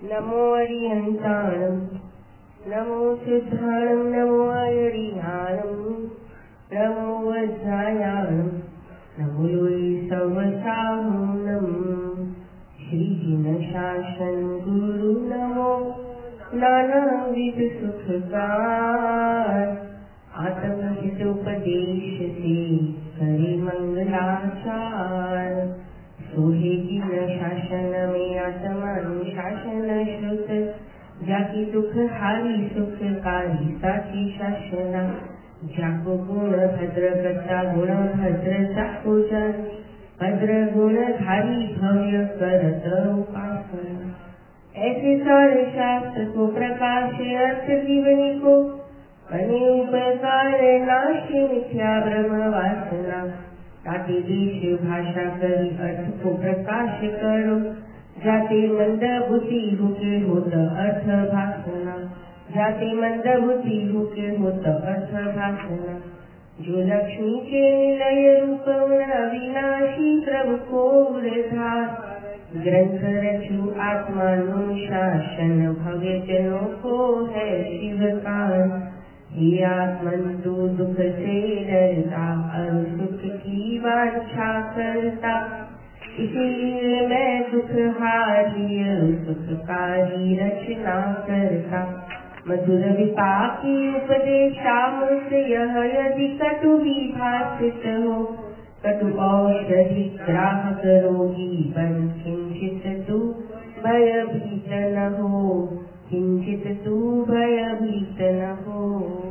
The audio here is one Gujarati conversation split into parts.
नमो अरिहंताणं नमो सिद्धाणं नमो अरिहाणं नमो वज्रायाणं नमो लोई सवसाहुणं श्रीजिनशासन गुरु नमो नानाविध सुखकार आत्महित उपदेश से करे मंगलाचार सोहे जिन शासन में आत्मानुशासन श्रुत जाकी दुख हारी सुखकारी साची शासना जाको गुण भद्र करता गुण भद्र जाको जन भद्र गुण धारी भव्य करत उपासना ऐसे सारे शास्त्र को प्रकाश अर्थ जीवनी को बने उपकार नाशे मिथ्या ब्रह्म वासना ताते देश भाषा करी अर्थ को प्रकाश करो जाते मंद बुद्धि हुके होत अर्थ भाषना जाते मंद बुद्धि हुके होत अर्थ भाषना जो लक्ष्मी के निलय रूप अविनाशी प्रभु को धार ग्रंथ रचु आत्मानुशासन भव्य जनों को है शिवकान हे आत्मन तू दुख से डरता और सुख की वांछा करता इसीलिए मैं दुख हारी सुखकारी रचना करता मधुर विपाकी उपदेशामृत यह यदि कटु भी भाषित हो कटु औषधि ग्राहक रोगी बन किंचित तू भयभीत न हो किंचित तू भयभीत न हो।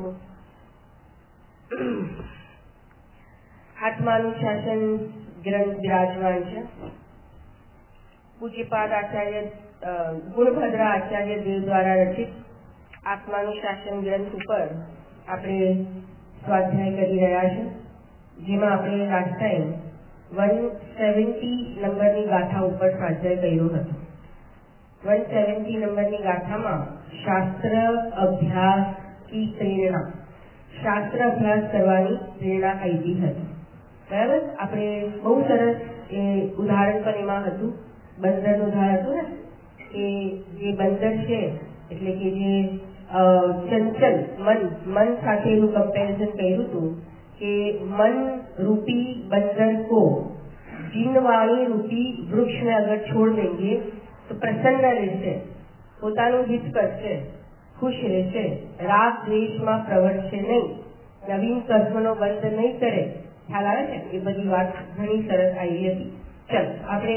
आत्मानुशासन ग्रंथ विराजमान है। पूज्यपाद आचार्य गुणभद्र आचार्य देव द्वारा रचित आत्मानुशासन ग्रंथ पर આપણે સ્વાધ્યાય કરી રહ્યા છે, જેમાં આપણે લાસ્ટ ટાઈમ 170 નંબરની ગાથા ઉપર સ્વાધ્યાય કર્યો હતો। 170 નંબરની ગાથામાં શાસ્ત્ર અભ્યાસ की પ્રેરણા, શાસ્ત્ર અભ્યાસ કરવાની પ્રેરણા આપી હતી। બરાબર, આપણે બહુ સરસ ઉદાહરણ પણ એમાં હતું, બંદરનું ઉદાહરણ હતું ને, કે જે બંદર છે એટલે કે જે ચંચલ મન સાથેનું કમ્પેરિઝન કર્યું હતું કે મન રૂપી बंदर को जिनवाणी रूपी वृक्ष में अगर छोड़ देंगे तो प्रसन्न रहશે, પોતાનું હિત કરશે, ખુશ રહેશે, રાગ દ્વેષમાં પ્રવર્તશે નહીં, નવીન કર્મનો બંધ નહીં કરે। ખ્યાલ આવે છે? એ બધી વાત ઘણી સરસ આવી હતી। ચલ આપણે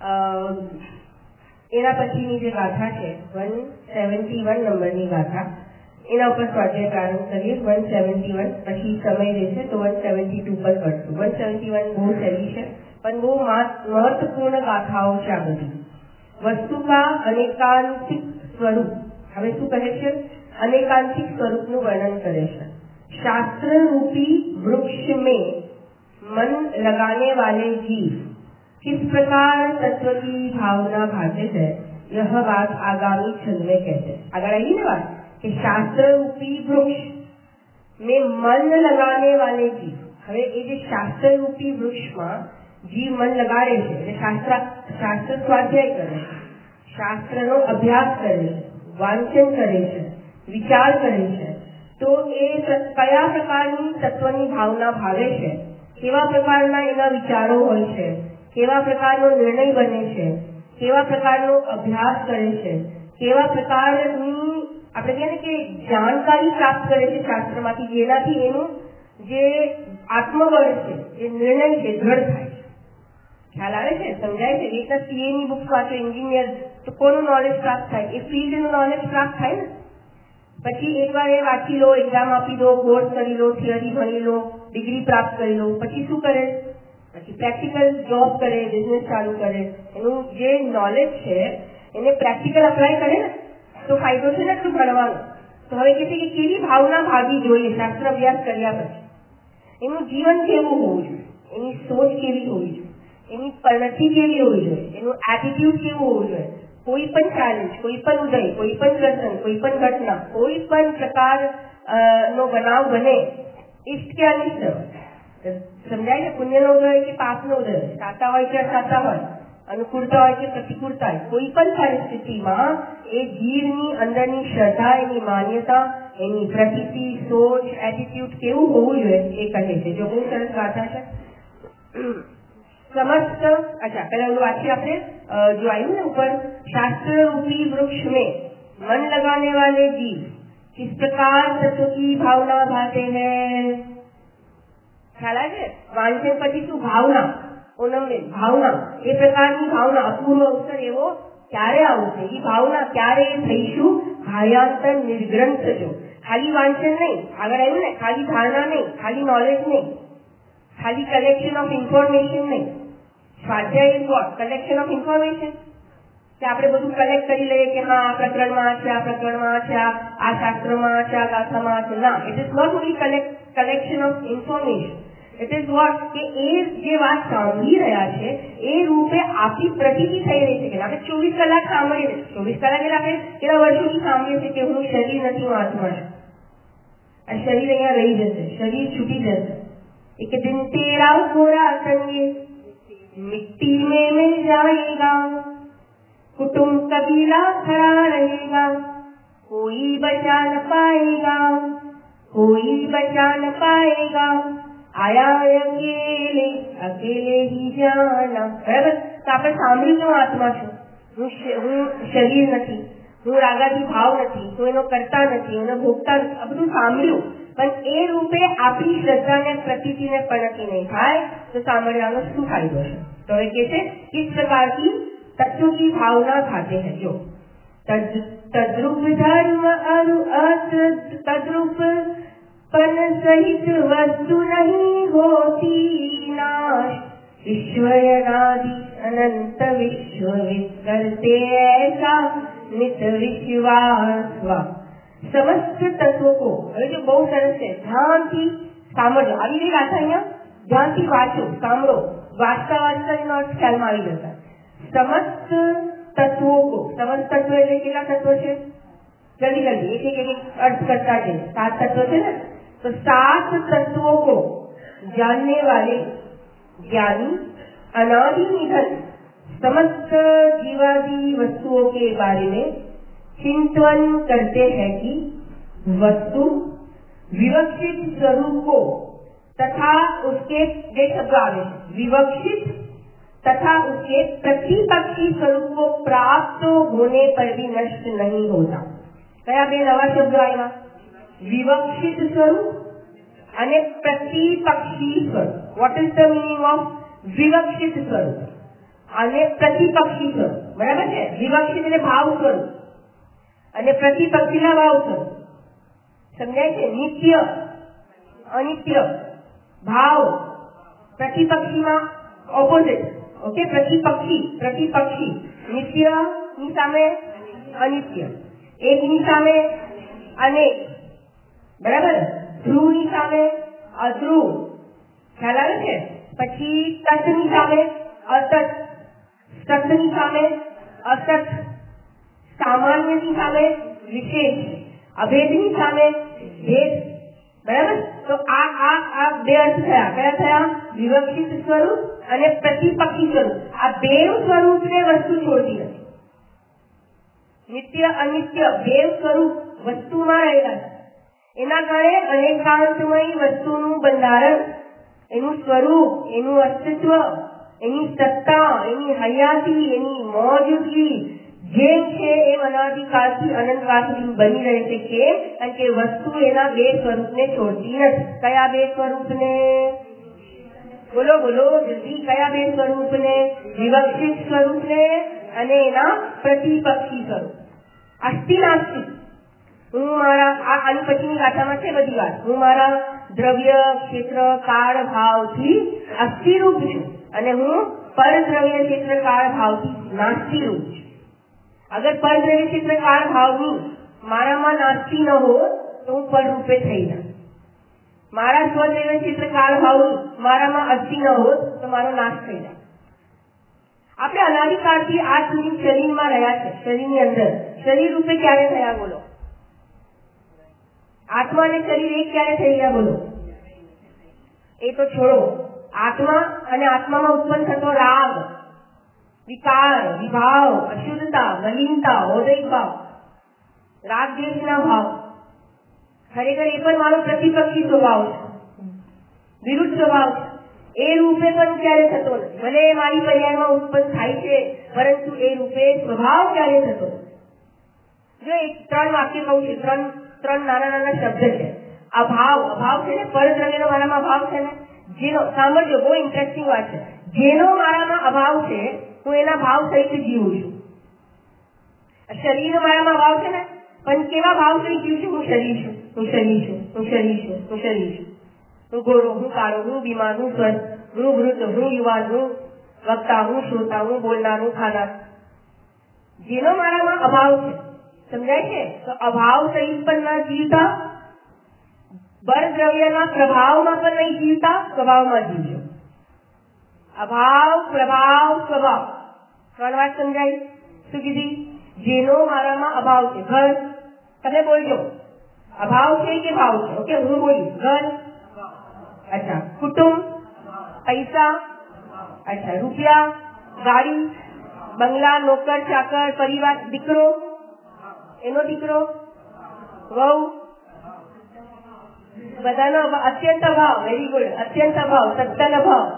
એના પછીની જે ગાથા છે 171 નંબરની ગાથા, એના ઉપર સ્વાધ્યાય પ્રારંભ કરીએ। 171 પછી સમય રહેશે તો 172 પર કરશું। 171 બહુ સહેલી છે પણ બહુ મહત્વપૂર્ણ ગાથાઓ છે આ બધી। વસ્તુ का अनेकांतिक स्वरूप, હવે શું કહે છે? અનેકાંતિક સ્વરૂપનું વર્ણન કરે છે। शास्त्र रूपी वृक्ष में मन लगाने वाले जीव किस प्रकार तत्व की भावना भाते है, यह बात आगामी छंद में कहते हैं। अगर आई ना बात कि शास्त्र रूपी वृक्ष में मन लगाने वाले जीव, હવે એ જે શાસ્ત્ર રૂપી વૃક્ષમાં જીવ મન લગાડે છે એટલે શાસ્ત્ર સ્વાધ્યાય કરે છે, શાસ્ત્રનો અભ્યાસ કરે છે, વાંચન કરે છે, વિચાર કરે છે, તો એ કયા પ્રકારની તત્વની ભાવના ભાવે છે, કેવા પ્રકારના એના વિચારો હોય છે, કેવા પ્રકારનો નિર્ણય બને છે, કેવા પ્રકારનો અભ્યાસ કરે છે, કેવા પ્રકારની આપણે કહીએ ને કે જાણકારી પ્રાપ્ત કરે છે શાસ્ત્રમાંથી, જેનાથી એનું જે આત્મબળ છે, જે નિર્ણય છે દ્રઢ થાય છે। ખ્યાલ આવે છે? સમજાય છે? એક સીએ ની બુક્સ વાંચો એન્જિનિયર તો કોનું નોલેજ પ્રાપ્ત થાય? એ ફિલ્ડનું નોલેજ પ્રાપ્ત થાય ને। પછી એકવાર એ વાંચી લો, એક્ઝામ આપી દો, કોર્સ કરી લો, થિયરી ભણી લો, ડિગ્રી પ્રાપ્ત કરી લો, પછી શું કરે? પછી પ્રેક્ટિકલ જોબ કરે, બિઝનેસ ચાલુ કરે, એનું જે નોલેજ છે એને પ્રેક્ટિકલ અપ્લાય કરે ને તો ફાયદો છે ને એટલું ભણવાનો। તો હવે કે છે કે કેવી ભાવના ભાવી જોઈએ શાસ્ત્ર અભ્યાસ કર્યા પછી, એનું જીવન કેવું હોવું જોઈએ, એની સોચ કેવી હોવી જોઈએ, એની પ્રવૃત્તિ કેવી હોવી જોઈએ, એનું એટીટ્યુડ કેવું હોવું જોઈએ। કોઈ પણ ચેલેન્જ, કોઈ પણ ઉદય, કોઈ પણ પ્રસંગ, કોઈ પણ ઘટના, કોઈ પણ પ્રકાર નો બનાવ બને, ઇષ્ટ કે અનિષ્ટ, સમજાય છે? પુણ્યનો ઉદય કે પાપનો ઉદય, સાચા હોય કે અસાચા હોય, અનુકૂળતા હોય કે પ્રતિકૂળતા હોય, કોઈ પણ પરિસ્થિતિમાં એ જીવની અંદરની શ્રદ્ધા, એની માન્યતા, એની પ્રતીતિ, સોચ, એટીટ્યુડ કેવું હોવું જોઈએ એ કહે છે. જો બહુ સરસ ગાથા છે. समस्त अच्छा पहले वो वाक्य आपने जो आई ना ऊपर, शास्त्र रूपी वृक्ष में मन लगाने वाले जीव किस प्रकार तत्व की भावना भाते हैं. ખ્યાલ આવે છે? વાંચન પછી શું ભાવના, ઓનમે ભાવના, એ પ્રકારની ભાવના, અપૂર્વ અવસર એવો ક્યારે આવશે, એ ભાવના ક્યારે થઈશું, ભાયાંતર નિર્ગ્રંથ જો. ખાલી વાંચન નહીં, આગળ આવ્યું ને, ખાલી ધારણા નહીં, ખાલી નોલેજ નહીં, ખાલી કલેક્શન ઓફ ઇન્ફોર્મેશન નહીં. સ્વાધ્યાય is what? Collection of information. કે આપણે બધું કલેક્ટ કરી લઈએ કે હા આ પ્રકરણમાં છે, આ પ્રકરણમાં છે, આ શાસ્ત્રમાં છે, આ ગાથામાં છે. ના, it is not only collection of information. It is what કે એ જે વાત સાંભળી રહ્યા છે એ રૂપે આપણી પ્રતીતિ થઈ રહી છે કે આપણે 24 કલાક સાંભળીએ, 24 કલાક એટલે આપણે કેટલા વર્ષોથી સાંભળીએ છીએ કે હું શરીર નથી, હું આત્મા છું. આ શરીર અહીંયા રહી જશે, શરીર છૂટી જશે. एक दिन तेरा घोड़ा संगे मिट्टी में मिल जाएगा, कुटुंब कबीला खड़ा रहेगा, कोई बचा न पाएगा, कोई बचा न पाएगा, आया अकेले अकेले ही जाना. बराबर? तो આપણે સાંભળ્યું હું આત્મા છું, હું શરીર નથી, હું રાગાથી ભાવ નથી, હું એનો કરતા નથી, એનો ભોગતા નથી. આ બધું સાંભળ્યું, પણ એ રૂપે આપણી શ્રદ્ધાને પ્રતીતિને પણતી નહીં થાય તો સાંભળવાનો શું ફાયદો છે? તો એ કહે છે किस प्रकार की तत्व की भावना खाते हैं. जो तद्रूप धर्म तद्रूप पन सहित वस्तु नहीं होती नाश, ईश्वरनादि अनंत विश्व करते ऐसा नित विश्वास. समस्त तत्वों को, હવે જો બહુ સરસ છે, ધ્યાનથી સાંભળો. આવી રહી ગાથા અહીંયા, ધ્યાનથી વાંચો, સાંભળો, વાંચતા વાંચતા એનો અર્થ ખ્યાલમાં આવી જતા. સમસ્ત તત્વો કો, સમસ્ત તત્વ એટલે કેટલા તત્વો છે? જલ્દી જલ્દી એક એક अर्थ करता है. 7 तत्व है ना, तो 7 तत्वों को जानने वाले ज्ञानी अनादि निधन समस्त जीवादि वस्तुओं के बारे में चिंतन करते हैं कि वस्तु विवक्षित स्वरूप को तथा उसके विवक्षित तथा उसके प्रतिपक्षी स्वरूप को प्राप्त होने पर भी नष्ट नहीं होता. कया बे नवा शब्दो आव्या? विवक्षित स्वरूप અને પ્રતિપક્ષી સ્વરૂપ. What is the meaning of વિવક્ષિત સ્વરૂપ અને પ્રતિપક્ષી સ્વરૂપ? બરાબર છે? વિવક્ષિત એટલે ભાવ સ્વરૂપ અને પ્રતિપક્ષીના ભાવ સ્વરૂપ. સમજાય છે? નિત્ય અનિત્ય ભાવ, પ્રતિપક્ષીમાં ઓપોઝિટ. ઓકે, પ્રતિપક્ષી નિત્યની સામે અનિત્ય, એકની સામે અનેક, બરાબર? ધ્રુવની સામે અધ્રુવ. ખ્યાલ આવે છે? પછી તત્ની સામે અતત, સતની સામે અસત, સામાન્યની સામે વિશેષ, અભેદની સામે ભેદ. બરાબર? તો આ બે અર્થ થયા. કયા થયા? વિવક્ષિત સ્વરૂપ અને પ્રતિપક્ષી સ્વરૂપ. આ બે સ્વરૂપને વસ્તુ છોડતી નથી. નિત્ય અનિત્ય બે સ્વરૂપ વસ્તુમાં રહેલા છે. એના કારણે અનેકાંતમય વસ્તુનું બંધારણ, એનું સ્વરૂપ, એનું અસ્તિત્વ, એની સત્તા, એની હયાતી, એની મોજૂદગી જેમ છે એમ અનાદિકાળથી અનંતકાળ સુધી બની રહે છે. કેમ? કારણ કે વસ્તુ એના બે સ્વરૂપને છોડતી નથી. કયા બે સ્વરૂપને? બોલો બોલો જલ્દી. કયા બે સ્વરૂપને? વિવક્ષિત સ્વરૂપને અને એના પ્રતિપક્ષી સ્વરૂપ. અસ્થિ નાસ્તિ. હું મારા આની પછીની ગાથામાં છે બધી વાત. હું મારા દ્રવ્ય ક્ષેત્ર કાળ ભાવથી અસ્થિરૂપ છું અને હું પરદ્રવ્ય ક્ષેત્ર કાળ ભાવથી નાસ્તિરૂપ છું. અગર પરદ્રવ્ય ક્ષેત્ર કાળ ભાવની મારામાં નાસ્તિ ન હોય તો હું પરરૂપે થઈ જાય. મારા સ્વદ્રવ્ય ક્ષેત્ર કાળ ભાવની મારામાં અસ્થિ ન હોય તો મારો નાશ થઈ જાય. આપણે અનાદિકાળથી આજ સુધી શરીરમાં રહ્યા છે, શરીરની અંદર. શરીર રૂપે ક્યારે થયા બોલો? આત્મા અને શરીર એક ક્યારે થઈ ગયા બોલો? એ તો છોડો. આત્મા અને આત્મામાં ઉત્પન્ન થતો રાગ, વિકાર, વિભાવ, અશુદ્ધતા, મલિનતા, ઔદૈક ભાવ, રાગ દ્વેષના ભાવ, ખરેખર એ પણ મારો પ્રતિપક્ષી સ્વભાવ છે, વિરુદ્ધ સ્વભાવ છે. એ રૂપે પણ ક્યારે થતો નથી. ભલે મારી પર્યાયમાં ઉત્પન્ન થાય છે, પરંતુ એ રૂપે સ્વભાવ ક્યારે થતો નથી. જો એક 3 વાક્ય કહું છું, ત્રણ નાના નાના શબ્દ છે. અભાવ છે ને, પરદ્રવ્યનો મારામાં અભાવ છે ને, જેનો સાંભળજો, બહુ ઇન્ટરેસ્ટિંગ વાત છે. જેનો મારામાં અભાવ છે, હું એના ભાવ સહિત જીવું છું. શરીરનો મારામાં ભાવ છે ને, પણ કેવા ભાવ સહિત જીવું છું? હું શરીર છું, હું શરીર છું, હું શરીર છું, હું શરીર છું. હું ગોરો, હું કાળો, હું બીમાર, હું સ્વસ્થ, હું વૃદ્ધ, હું યુવાન, હું વક્તા, હું શ્રોતા, હું બોલનાર, હું ખાનાર. જેનો મારામાં અભાવ છે, સમજાય છે? તો અભાવ સહિત પણ ના જીવતા, પરદ્રવ્યના પ્રભાવમાં પણ નહીં જીવતા, સ્વભાવમાં જીવજો. અભાવ, પ્રભાવ, સ્વભાવ, 3 વાત સમજાય? શું કીધી? જેનો મારામાં અભાવ છે. ઘર, તમે બોલજો, અભાવ છે કે ભાવ છે? ઓકે, હું બોલીશ. ઘર, અચ્છા. કુટુંબ, પૈસા, અચ્છા. રૂપિયા, ગાડી, બંગલા, નોકર, ચાકર, પરિવાર, દીકરો, એનો દીકરો, વહુ, બધાનો અત્યંત અભાવ. Very good. અત્યંત અભાવ, સત્તન અભાવ.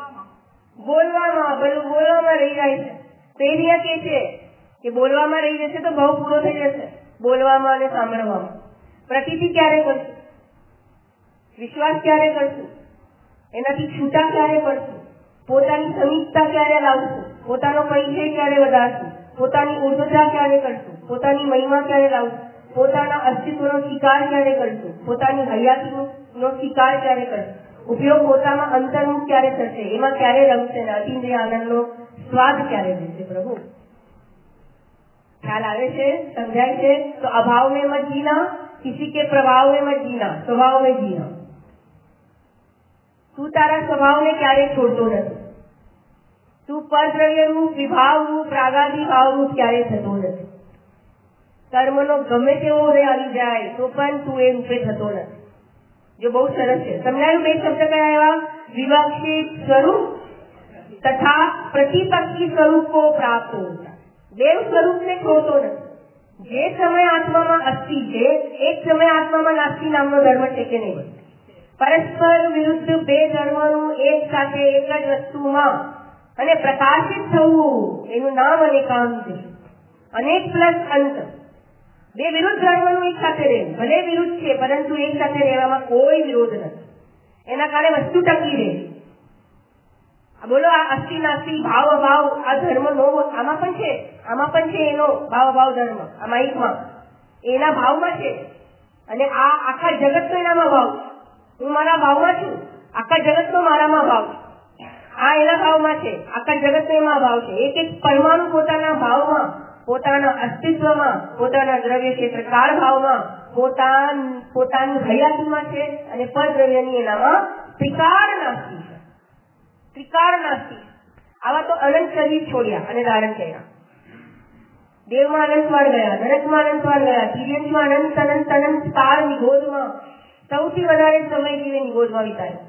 બોલવામાં રહી જાય છે. તો એ અહીંયા કે છે કે બોલવામાં રહી જશે તો ભાવ પૂરો થઈ જશે. બોલવામાં અને સાંભળવામાં. પ્રતીતિ ક્યારે કરશું? વિશ્વાસ ક્યારે કરશું? એનાથી છૂટા ક્યારે પડશું? પોતાની સમીપતા ક્યારે લાવશું? પોતાનો પરિચય ક્યારે વધારશું? પોતાની ઉર્ધ્વતા ક્યારે કરશું? પોતાની મહિમા ક્યારે લાવશું? પોતાના અસ્તિત્વનો સ્વીકાર ક્યારે કરશું? પોતાની હયાતીનો સ્વીકાર ક્યારે કરશું? ઉપયોગ પોતામાં અંતર્મુખ ક્યારે થશે? એમાં ક્યારે રમશે? અતિન્દ્રિય આનંદનો સ્વાદ ક્યારે દેશે? પ્રભુ ખ્યાલ આવે છે? સમજાય છે? તો અભાવ में मत जीना, किसी के प्रभाव में मत जीना, स्वभाव में जीना. તું તારા સ્વભાવને ક્યારેય છોડતો નથી. તું પરદ્રવ્ય રૂપ, વિભાવ રૂપ, રાગાદી ભાવ રૂપ ક્યારેય થતો નથી. કર્મનો ગમે તેવો ઉદય આવી જાય તો પણ તું એ રૂપે થતો નથી. જો બહુ સરસ છે. સમજાયું? 2 શબ્દ કયા એવા? વિવક્ષિત સ્વરૂપ તથા પ્રતિપક્ષી સ્વરૂપ કો પ્રાપ્ત હોતા. 2 સ્વરૂપને છોડતો નથી. જે સમય આત્મામાં અસ્થિ છે, એક સમય આત્મામાં નાસ્તિ નામનો ધર્મ છે કે નહીં? પરસ્પર વિરુદ્ધ 2 ધર્મનું એક સાથે એક જ વસ્તુમાં અને પ્રકાશિત થવું, એનું નામ અનેકાંત છે. અનેક પ્લસ અંત. 2 વિરુદ્ધ ધર્મનું એક સાથે રહેવું. ભલે વિરુદ્ધ છે, પરંતુ એક સાથે રહેવામાં કોઈ વિરોધ નથી. એના કારણે વસ્તુ ટકી રહે. બોલો, આ અસ્થિ નાસ્તિ, ભાવ અભાવ, આ ધર્મ નો, આમાં પણ છે એનો ભાવ અભાવ ધર્મ. આ માઇકમાં એના ભાવમાં છે, અને આ આખા જગતનો એનામાં ભાવ છે. હું મારા ભાવમાં છું, આખા જગતનો મારામાં ભાવ છે. આ એના ભાવમાં છે, આખા જગતનો એમાં ભાવ છે. એક એક પરમાણુ પોતાના ભાવમાં, પોતાના અસ્તિત્વમાં, પોતાના દ્રવ્ય ક્ષેત્રકાર ભાવમાં, પોતાની હયાતીમાં છે, અને પરદ્રવ્યની એનામાં ત્રિકાર નાસ્તિ છે. ત્રિકાર નાસ્તિ. આવા તો અનંત શરીર છોડ્યા અને ધારણ કર્યા. દેવમાં અનંતવાળ ગયા, નરકમાં અનંતવાળ ગયા, તિર્યંશમાં અનંત અનંત અનંત કાળ નિગોદમાં સૌથી વધારે સમય જીવે નિગોદમાં વિતાયો.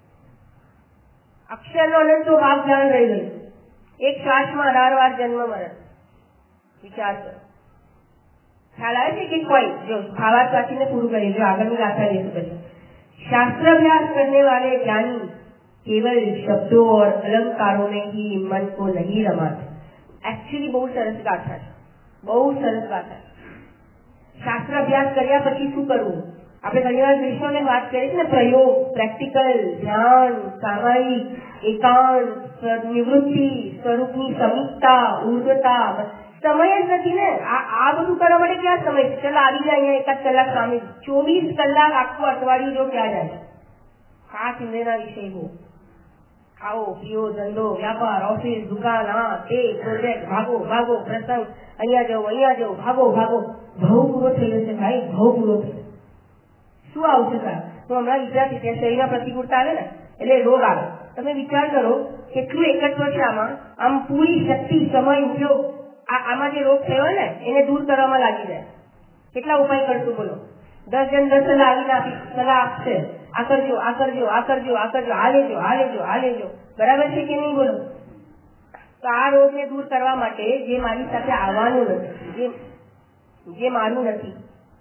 અક્ષરનો અનંતો ભાગ જાણ રહી ગયું. એક શ્વાસમાં 18 વાર જન્મ મરણ. વિચાર કરો. ખ્યાલ આવે છે કે કોઈ? જો ભાવાર્થ વાંચીને પૂરું કરીએ, જો આગળની ગાથા લેશું પછી. शास्त्र अभ्यास करने वाले ज्ञानी केवल शब्दों और अलंकारों में ही मन को नहीं रमाते. एक्चुअली बहुत सरस गाथा है, बहुत सरस गाथा है. શાસ્ત્ર અભ્યાસ કર્યા પછી શું કરવું? આપણે ઘણીવાર વિષયોને વાત કરીએ છીએ ને, પ્રયોગ, પ્રેક્ટિકલ, ધ્યાન, સામાયિક, એકાંત, નિવૃત્તિ, સ્વરૂપની સમીક્ષા, ઉર્ધ્વતા. સમય જ નથી ને આ બધું કરવા માટે. ક્યાં સમય છે? ચાલો આવી જાય અહીંયા 1 કલાક સામે, 24 કલાક આખું અઠવાડિયું જો ક્યાં જાય? 5 ઇન્દ્રિયના વિષય બહુ. ખાઓ, પીઓ, ધંધો, વ્યાપાર, ઓફિસ, દુકાન, આ તે પ્રોજેક્ટ, ભાગો ભાગો, પ્રસંગ, અહીંયા જવું, ભાગો ભાગો. ભાવ પૂરો થયો છે ભાઈ, ભાવ પૂરો થયો. શું આવશે સર? હું હમણાં વિચારતી ત્યાં શરીરના પ્રતિકૂળતા આવે ને એટલે રોગ આવે. તમે વિચાર કરો કેટલું એકત્વ છે આમાં. આમ પૂરી શક્તિ, સમય, ઉપયોગ આમાં જે રોગ થયો ને એને દૂર કરવામાં લાગી જાય. કેટલા ઉપાય કરશું બોલો? 10 જણ 10 સલાહ આવીને સલાહ આપશે. આ કરજો, આ કરજો, આ કરજો, આ કરજો, આ લેજો, આ લેજો, આ લેજો. બરાબર છે કે નહીં બોલો? તો આ રોગને દૂર કરવા માટે જે મારી સાથે આવવાનું નથી, જે મારું નથી,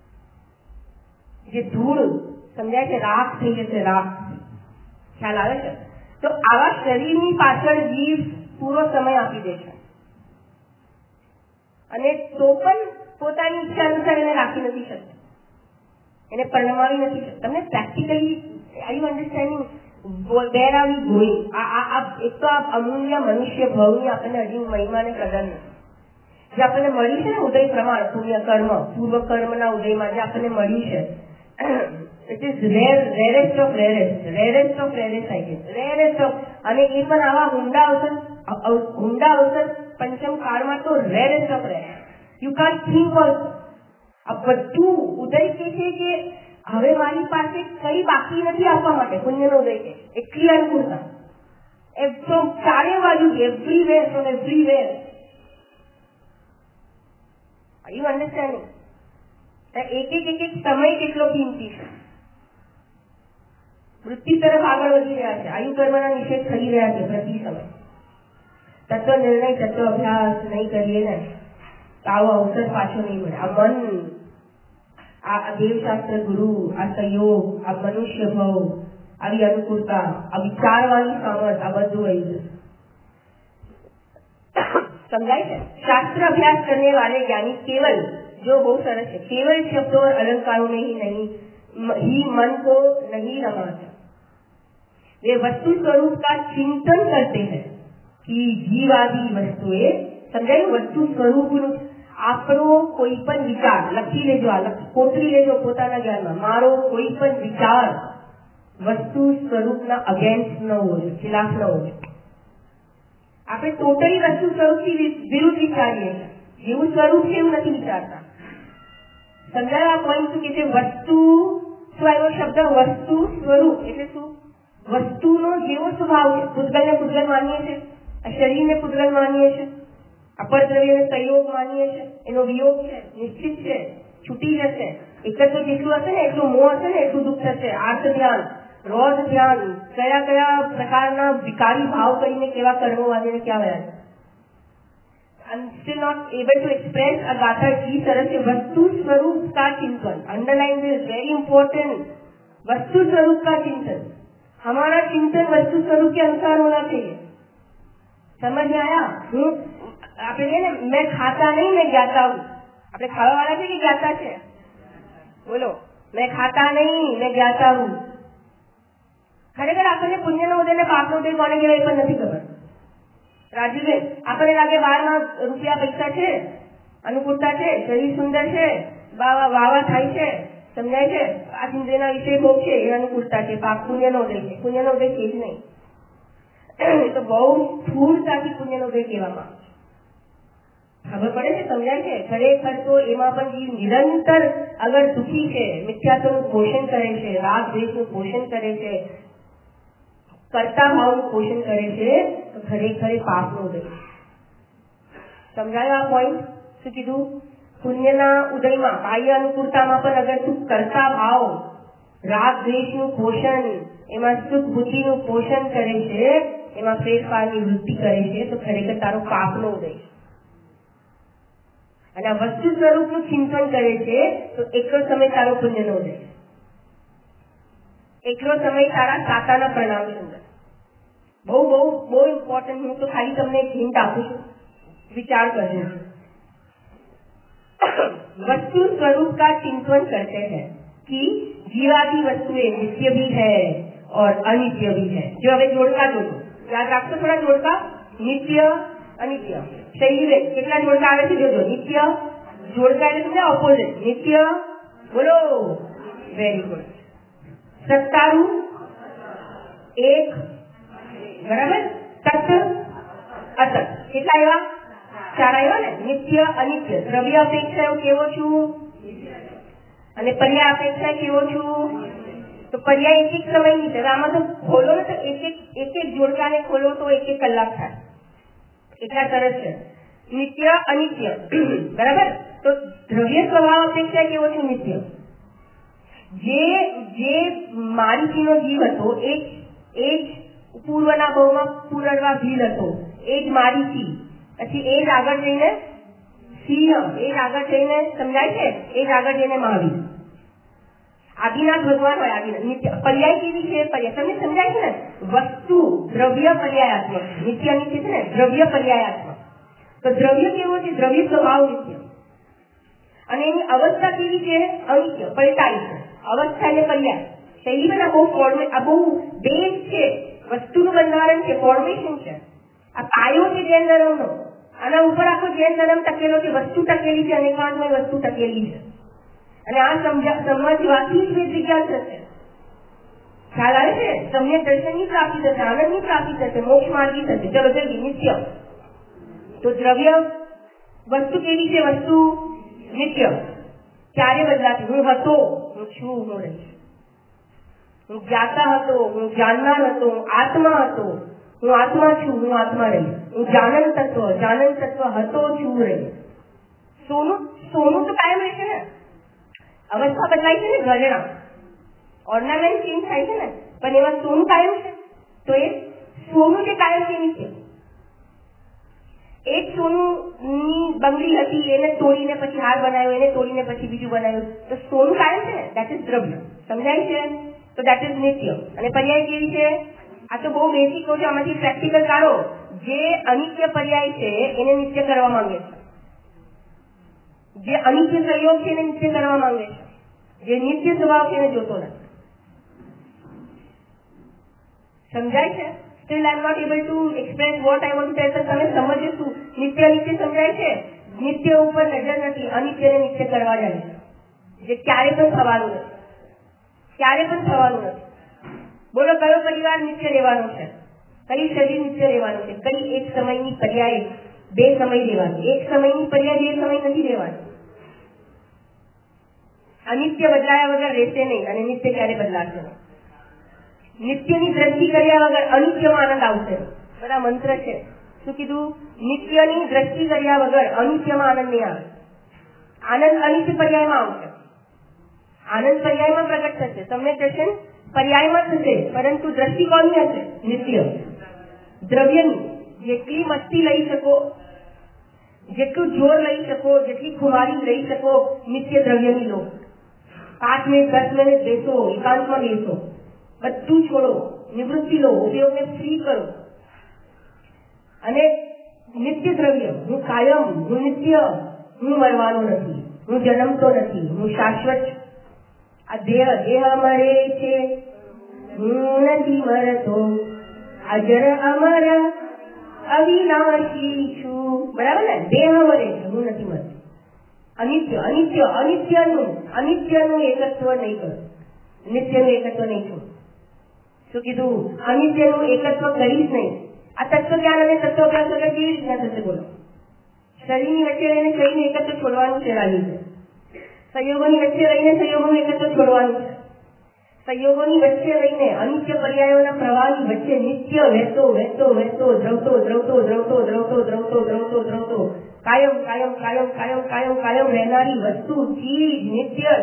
જે ધૂળ સમજાય છે, રાખ થઈ જશે, રાખ, ખ્યાલ આવે છે? તો આવા શરીરની પાછળ જીવ પૂરો સમય આપી દે છે અને તો પણ પોતાની ઈચ્છા અનુસાર એને રાખી નથી શકતો, એને પરણવાવી નથી શકતો. તમને practically are you understanding where are we going? એક તો આ અમૂલ્ય મનુષ્ય ભાવની આપણને હજી મહિમાને કદર નથી. જે આપણને મળ્યું છે ને ઉદય પ્રમાણ, પુણ્ય કર્મ, પૂર્વ કર્મના ઉદયમાં જે આપણને મળ્યું છે, it is rarest of rarest I guess, rarest of. અને એ પણ આવા ઊંડા અવસર પંચમ કાળમાં તો rarest of rarest. You can't think also. આ બધું ઉદય કે છે કે હવે મારી પાસે કઈ બાકી નથી આપવા માટે. પુણ્યનો ઉદય છે, એટલી અનુકૂળતા ચારે બાજુ, everywhere, from everywhere. Are you understanding? એક સમય કેટલો કિંમતી છે. વૃત્તિ તરફ આગળ વધી રહ્યા છે, આયુ કર્મના નિષેધ થઈ રહ્યા છે પ્રતિ સમય. તત્વ નિર્ણય, તત્વ અભ્યાસ નહીં કરીએ ને તો આવો અવસર પાછો નહીં મળે. આ મન, આ દેવશાસ્ત્ર ગુરુ, આ સહયોગ, આ મનુષ્ય ભાવ, આવી અનુકૂળતા, આ વિચારવાની સામર્થ, આ બધું આવી જશે. समझाई है? शास्त्र अभ्यास करने वाले ज्ञानी केवल, जो बहुत सरस है, केवल शब्दों और अलंकारों में ही मन को नहीं रमाते, वे वस्तु स्वरूप का चिंतन करते हैं कि जीवादी वस्तुएं, समझाई? वस्तु स्वरूप આપણો કોઈ પણ વિચાર લખી લેજો, કોતરી લેજો પોતાના જ્ઞાનમાં. મારો કોઈ પણ વિચાર વસ્તુ સ્વરૂપના અગેન્સ્ટ ન હોવો જોઈએ, ખિલાફ ન હોવો જોઈએ. આપણે ટોટલી વસ્તુ સ્વરૂપથી વિરુદ્ધ વિચારીએ છીએ. જેવું સ્વરૂપ છે એવું નથી વિચારતા. સમજાય આ પોઈન્ટ? કે જે વસ્તુ, શું આવ્યો શબ્દ? વસ્તુ સ્વરૂપ એટલે શું? વસ્તુનો જેવો સ્વભાવ છે. પૂતગલને પૂતગલ માનીએ છીએ, આ શરીરને પૂતગલ માનીએ છીએ, અપરદ્રવ્યને સંયોગ માનીએ છીએ, એનો વિયોગ છે, નિશ્ચિત છે, છૂટી જશે. એક જ તો જેટલું હશે ને એટલું મોહ હશે ને એટલું દુઃખ થશે. આર્થ ધ્યાન, રોધ ધ્યાન, કયા પ્રકારના વિકારી ભાવ કરીને કેવા કર્મો વાદીને ક્યાં વયા છે. I'm still not able to express a गाथा इतनी तरह से. वस्तु स्वरूप का चिंतन, अंडरलाइन दिस, वेरी इंपॉर्टेंट. वस्तु स्वरूप का चिंतन, हमारा चिंतन वस्तु स्वरूप के अनुसार होना चाहिए. समझ में आया? આપણે ને મેં ખાતા નહીં, મેં જ્ઞાતા હું. આપણે ખાવા વાળા છે કે જ્ઞાતા છે? બોલો. મેં ખાતા નહીં, મેં જ્ઞાતા હું. ખરેખર આપણને પુણ્યનો ઉદય ને પાપનો ઉદય કોને કહેવાય એ પણ નથી ખબર. રાજુબેન, આપણને લાગે બહારમાં રૂપિયા પૈસા છે, અનુકૂળતા છે, શરીર સુંદર છે, વાવા થાય છે, સમજાય છે, આ ઇન્દ્રિયના વિષય ભોગ છે, એ અનુકૂળતા છે. પાપ પુણ્યનો ઉદય છે. પુણ્યનો ઉદય છે જ નહીં. તો બહુ સ્થૂળતાથી પુણ્યનો ઉદય કહેવામાં ખબર પડે છે, સમજાય છે. ખરેખર તો એમાં પણ જીવ નિરંતર અગર દુઃખી છે, મિથ્યાત્વનું પોષણ કરે છે, રાગ દ્વેષનું પોષણ કરે છે, કરતા ભાવનું પોષણ કરે છે, તો ખરેખર પાપનો ઉદય. સમજાયો આ પોઈન્ટ? શું કીધું? પુણ્યના ઉદયમાં, બાહ્ય અનુકૂળતામાં પણ અગર તું કરતા ભાવ, રાગ દ્વેષનું પોષણ, એમાં સુખ બુદ્ધિનું પોષણ કરે છે, એમાં ફેરફારની વૃત્તિ કરે છે, તો ખરેખર તારો પાપનો ઉદય. અને આ વસ્તુ સ્વરૂપનું ચિંતન કરે છે, તો એકલો સમય તારો પુણ્યનો ઉદય, એકલો સમય તારા સાતાના પરિણામની અંદર. બહુ બહુ બહુ ઇમ્પોર્ટન્ટ. હું તો ખાલી તમને એક હિન્ટ આપું છું, विचार करना. वस्तु स्वरूप का चिंतन करते हैं कि जीवादी वस्तुएं नित्य भी है और अनित्य भी है. जो हमें जोड़का जोड़ो, याद रखो थोड़ा जोड़का, नित्य अनित्य. सही है? कितना जोड़का आवे છે જોજો. નિત્ય જોડકા એટલે તમને ઓપોઝિટ. નિત્ય બોલો, વેરી ગુડ. સત્તારું એક, બરાબર. સત અસત, કેટલા આવ્યા? 4 આવ્યા ને. નિત્ય અનિત્ય. દ્રવ્ય અપેક્ષા હું કેવો છું અને પર્યાય અપેક્ષા કેવો છું. તો પર્યાય એક એક સમયની છે. આમાં તો ખોલો ને તો એક એક જોડકાને ખોલો તો 1 કલાક થાય. એટલા સરસ છે. નિત્ય અનિત્ય, બરાબર. તો દ્રવ્ય સ્વભાવ અપેક્ષા કેવો છું? નિત્ય. જે મારીચીનો જીવ હતો, એ જ પૂર્વના ભાવમાં પુનર્વા ભીલ હતો, એ જ મારીચી, પછી એ જ આગળ જઈને સિંહ, એ જ આગળ જઈને સમજાય છે, એ જ આગળ જઈને મહાવીર. આદિનાથ ભગવાન હોય, આદિનાથ. નિત્ય પર્યાય કેવી છે? પર્યાય તમને સમજાય છે ને? વસ્તુ દ્રવ્ય પર્યાયાત્મક, નિત્ય અનિત્ય છે ને દ્રવ્ય પર્યાયાત્મક. તો દ્રવ્ય કેવો છે? દ્રવ્ય સ્વભાવ નિત્ય, અને એની અવસ્થા કેવી છે? અનિત્ય, પલટાય છે. અવસ્થા એટલે પર્યાય. શૈલી પણ આ બહુ બેઝ છે, વસ્તુનું બંધારણ છે, ફોર્મેશન છે. આ પાયો છે જૈન ધર્મનો. આના ઉપર આખો જૈન ધર્મ ટકેલો છે, વસ્તુ ટકેલી છે, અનેકાંતમય વસ્તુ ટકેલી છે. અને આ સમજવાથી જ વેદ વિજ્ઞાન થશે. ખ્યાલ આવે છે? સમ્યક દર્શનની પ્રાપ્તિ થશે, આનંદની પ્રાપ્તિ થશે, મોક્ષ માર્ગી થશે. ચલો જલ્દી. નિત્ય તો દ્રવ્ય વસ્તુ કેવી છે? વસ્તુ નિત્ય. ક્યારે બદલાતી? હું હતો, હું છું, હું રહીશ. હું જ્ઞાતા હતો, હું જાણનાર હતો, આત્મા હતો, હું આત્મા છું, હું આત્મા રહી. હું જાનન તત્વ હતો, છું, રહી. સોનું તો કાયમ રહેશે ને? અવસ્થા બદલાય છે ને, ગણના ઓર્નામેન્ટ ચેન્જ થાય છે ને, પણ એમાં સોનું કાયમ છે. તો એ સોનું જે કાયમ છે નીચે, એક સોનું બંગડી હતી, એને તોડીને પછી હાર બનાવ્યો, એને તોડીને પછી બીજું બનાવ્યું, તો સોનું કાયમ છે ને, દેટ ઇઝ દ્રવ્ય. સમજાય છે? તો દેટ ઇઝ નિત્ય. અને પર્યાય કેવી છે? આ તો બહુ બેસિક કહું છું, આમાંથી પ્રેક્ટિકલ કાઢો. જે અનિત્ય પર્યાય છે એને નિત્ય કરવા માંગે છે, જે અનિત્ય સંયોગ છે એને નિત્ય કરવા માંગે છે, જે નિત્ય સ્વભાવ છે એને જોતો નથી. સમજાય છે? Still I am not able to express what I want to tell. તમે સમજો શું? નિત્ય અનિત્ય સમજાય છે? નિત્ય ઉપર નજર નથી, અનિત્યને નિત્ય કરવા જાય છે, જે ક્યારે પણ થવાનું નથી. બોલો કયો પરિવાર નિત્ય રહેવાનો છે? કઈ શરીર નિત્ય રહેવાનું છે? કઈ એક સમયની પર્યાય બે સમય લેવાની? એક સમયની પર્યાય બે સમય નથી લેવાની. અનિત્ય બદલાયા વગર રહેશે નહીં, અને નિત્ય ક્યારે બદલાશે નહીં. નિત્યની દ્રષ્ટિ કર્યા વગર અનિત્યમાં આનંદ આવશે. બધા મંત્ર છે. શું કીધું? નિત્યની દ્રષ્ટિ કર્યા વગર અનિત્યમાં આનંદ નહીં આવે. આનંદ અનિત્ય પર્યાયમાં આવશે. આનંદ પર્યાયમાં પ્રગટ થશે, સમ્યક દર્શન પર્યાયમાં થશે, પરંતુ દ્રષ્ટિ કોની હશે? નિત્ય દ્રવ્યની. જેટલી મસ્તી લઈ શકો, જેટલું જોર લઈ શકો, જેટલી ખુમારી લઈ શકો, નિત્ય દ્રવ્યની લો. 5 મિનિટ 10 મિનિટ બેસો, એકાંતમાં બેસો, બધું છોડો, નિવૃત્તિ લો, ઉપયોગને ફ્રી કરો, અને નિત્ય દ્રવ્ય. હું કાયમ, હું નિત્ય, હું મરવાનો નથી, હું જન્મતો નથી, હું શાશ્વત છું. આ દેહ મરે છે, હું નથી મરતો, અજર અમર અવિનાશી છું. બરાબર ને? દેહ મરે છે, હું નથી મરતો. અનિત્યનું એકત્વ નહીં કરો, નિત્યનું એકત્વ નહીં કરો. શું કીધું? અનિત્યનું એકત્વ કરીશ નહીં. આ તત્વજ્ઞાન અને તત્વજ્ઞાન વગર કેવી રીતના થશે? બોલો. શરીરની વચ્ચે રહીને શરીરનું એકત્વ છોડવાનું છે, રાજી છે. સંયોગોની વચ્ચે રહીને સંયોગોનું એકત્વ છોડવાનું છે. સંયોગોની વચ્ચે રહીને અનિત્ય પર્યાયોના પ્રવાહની વચ્ચે નિત્ય વહેતો દ્રવતો કાયમ રહેનારી વસ્તુ, ચીજ, નિત્ય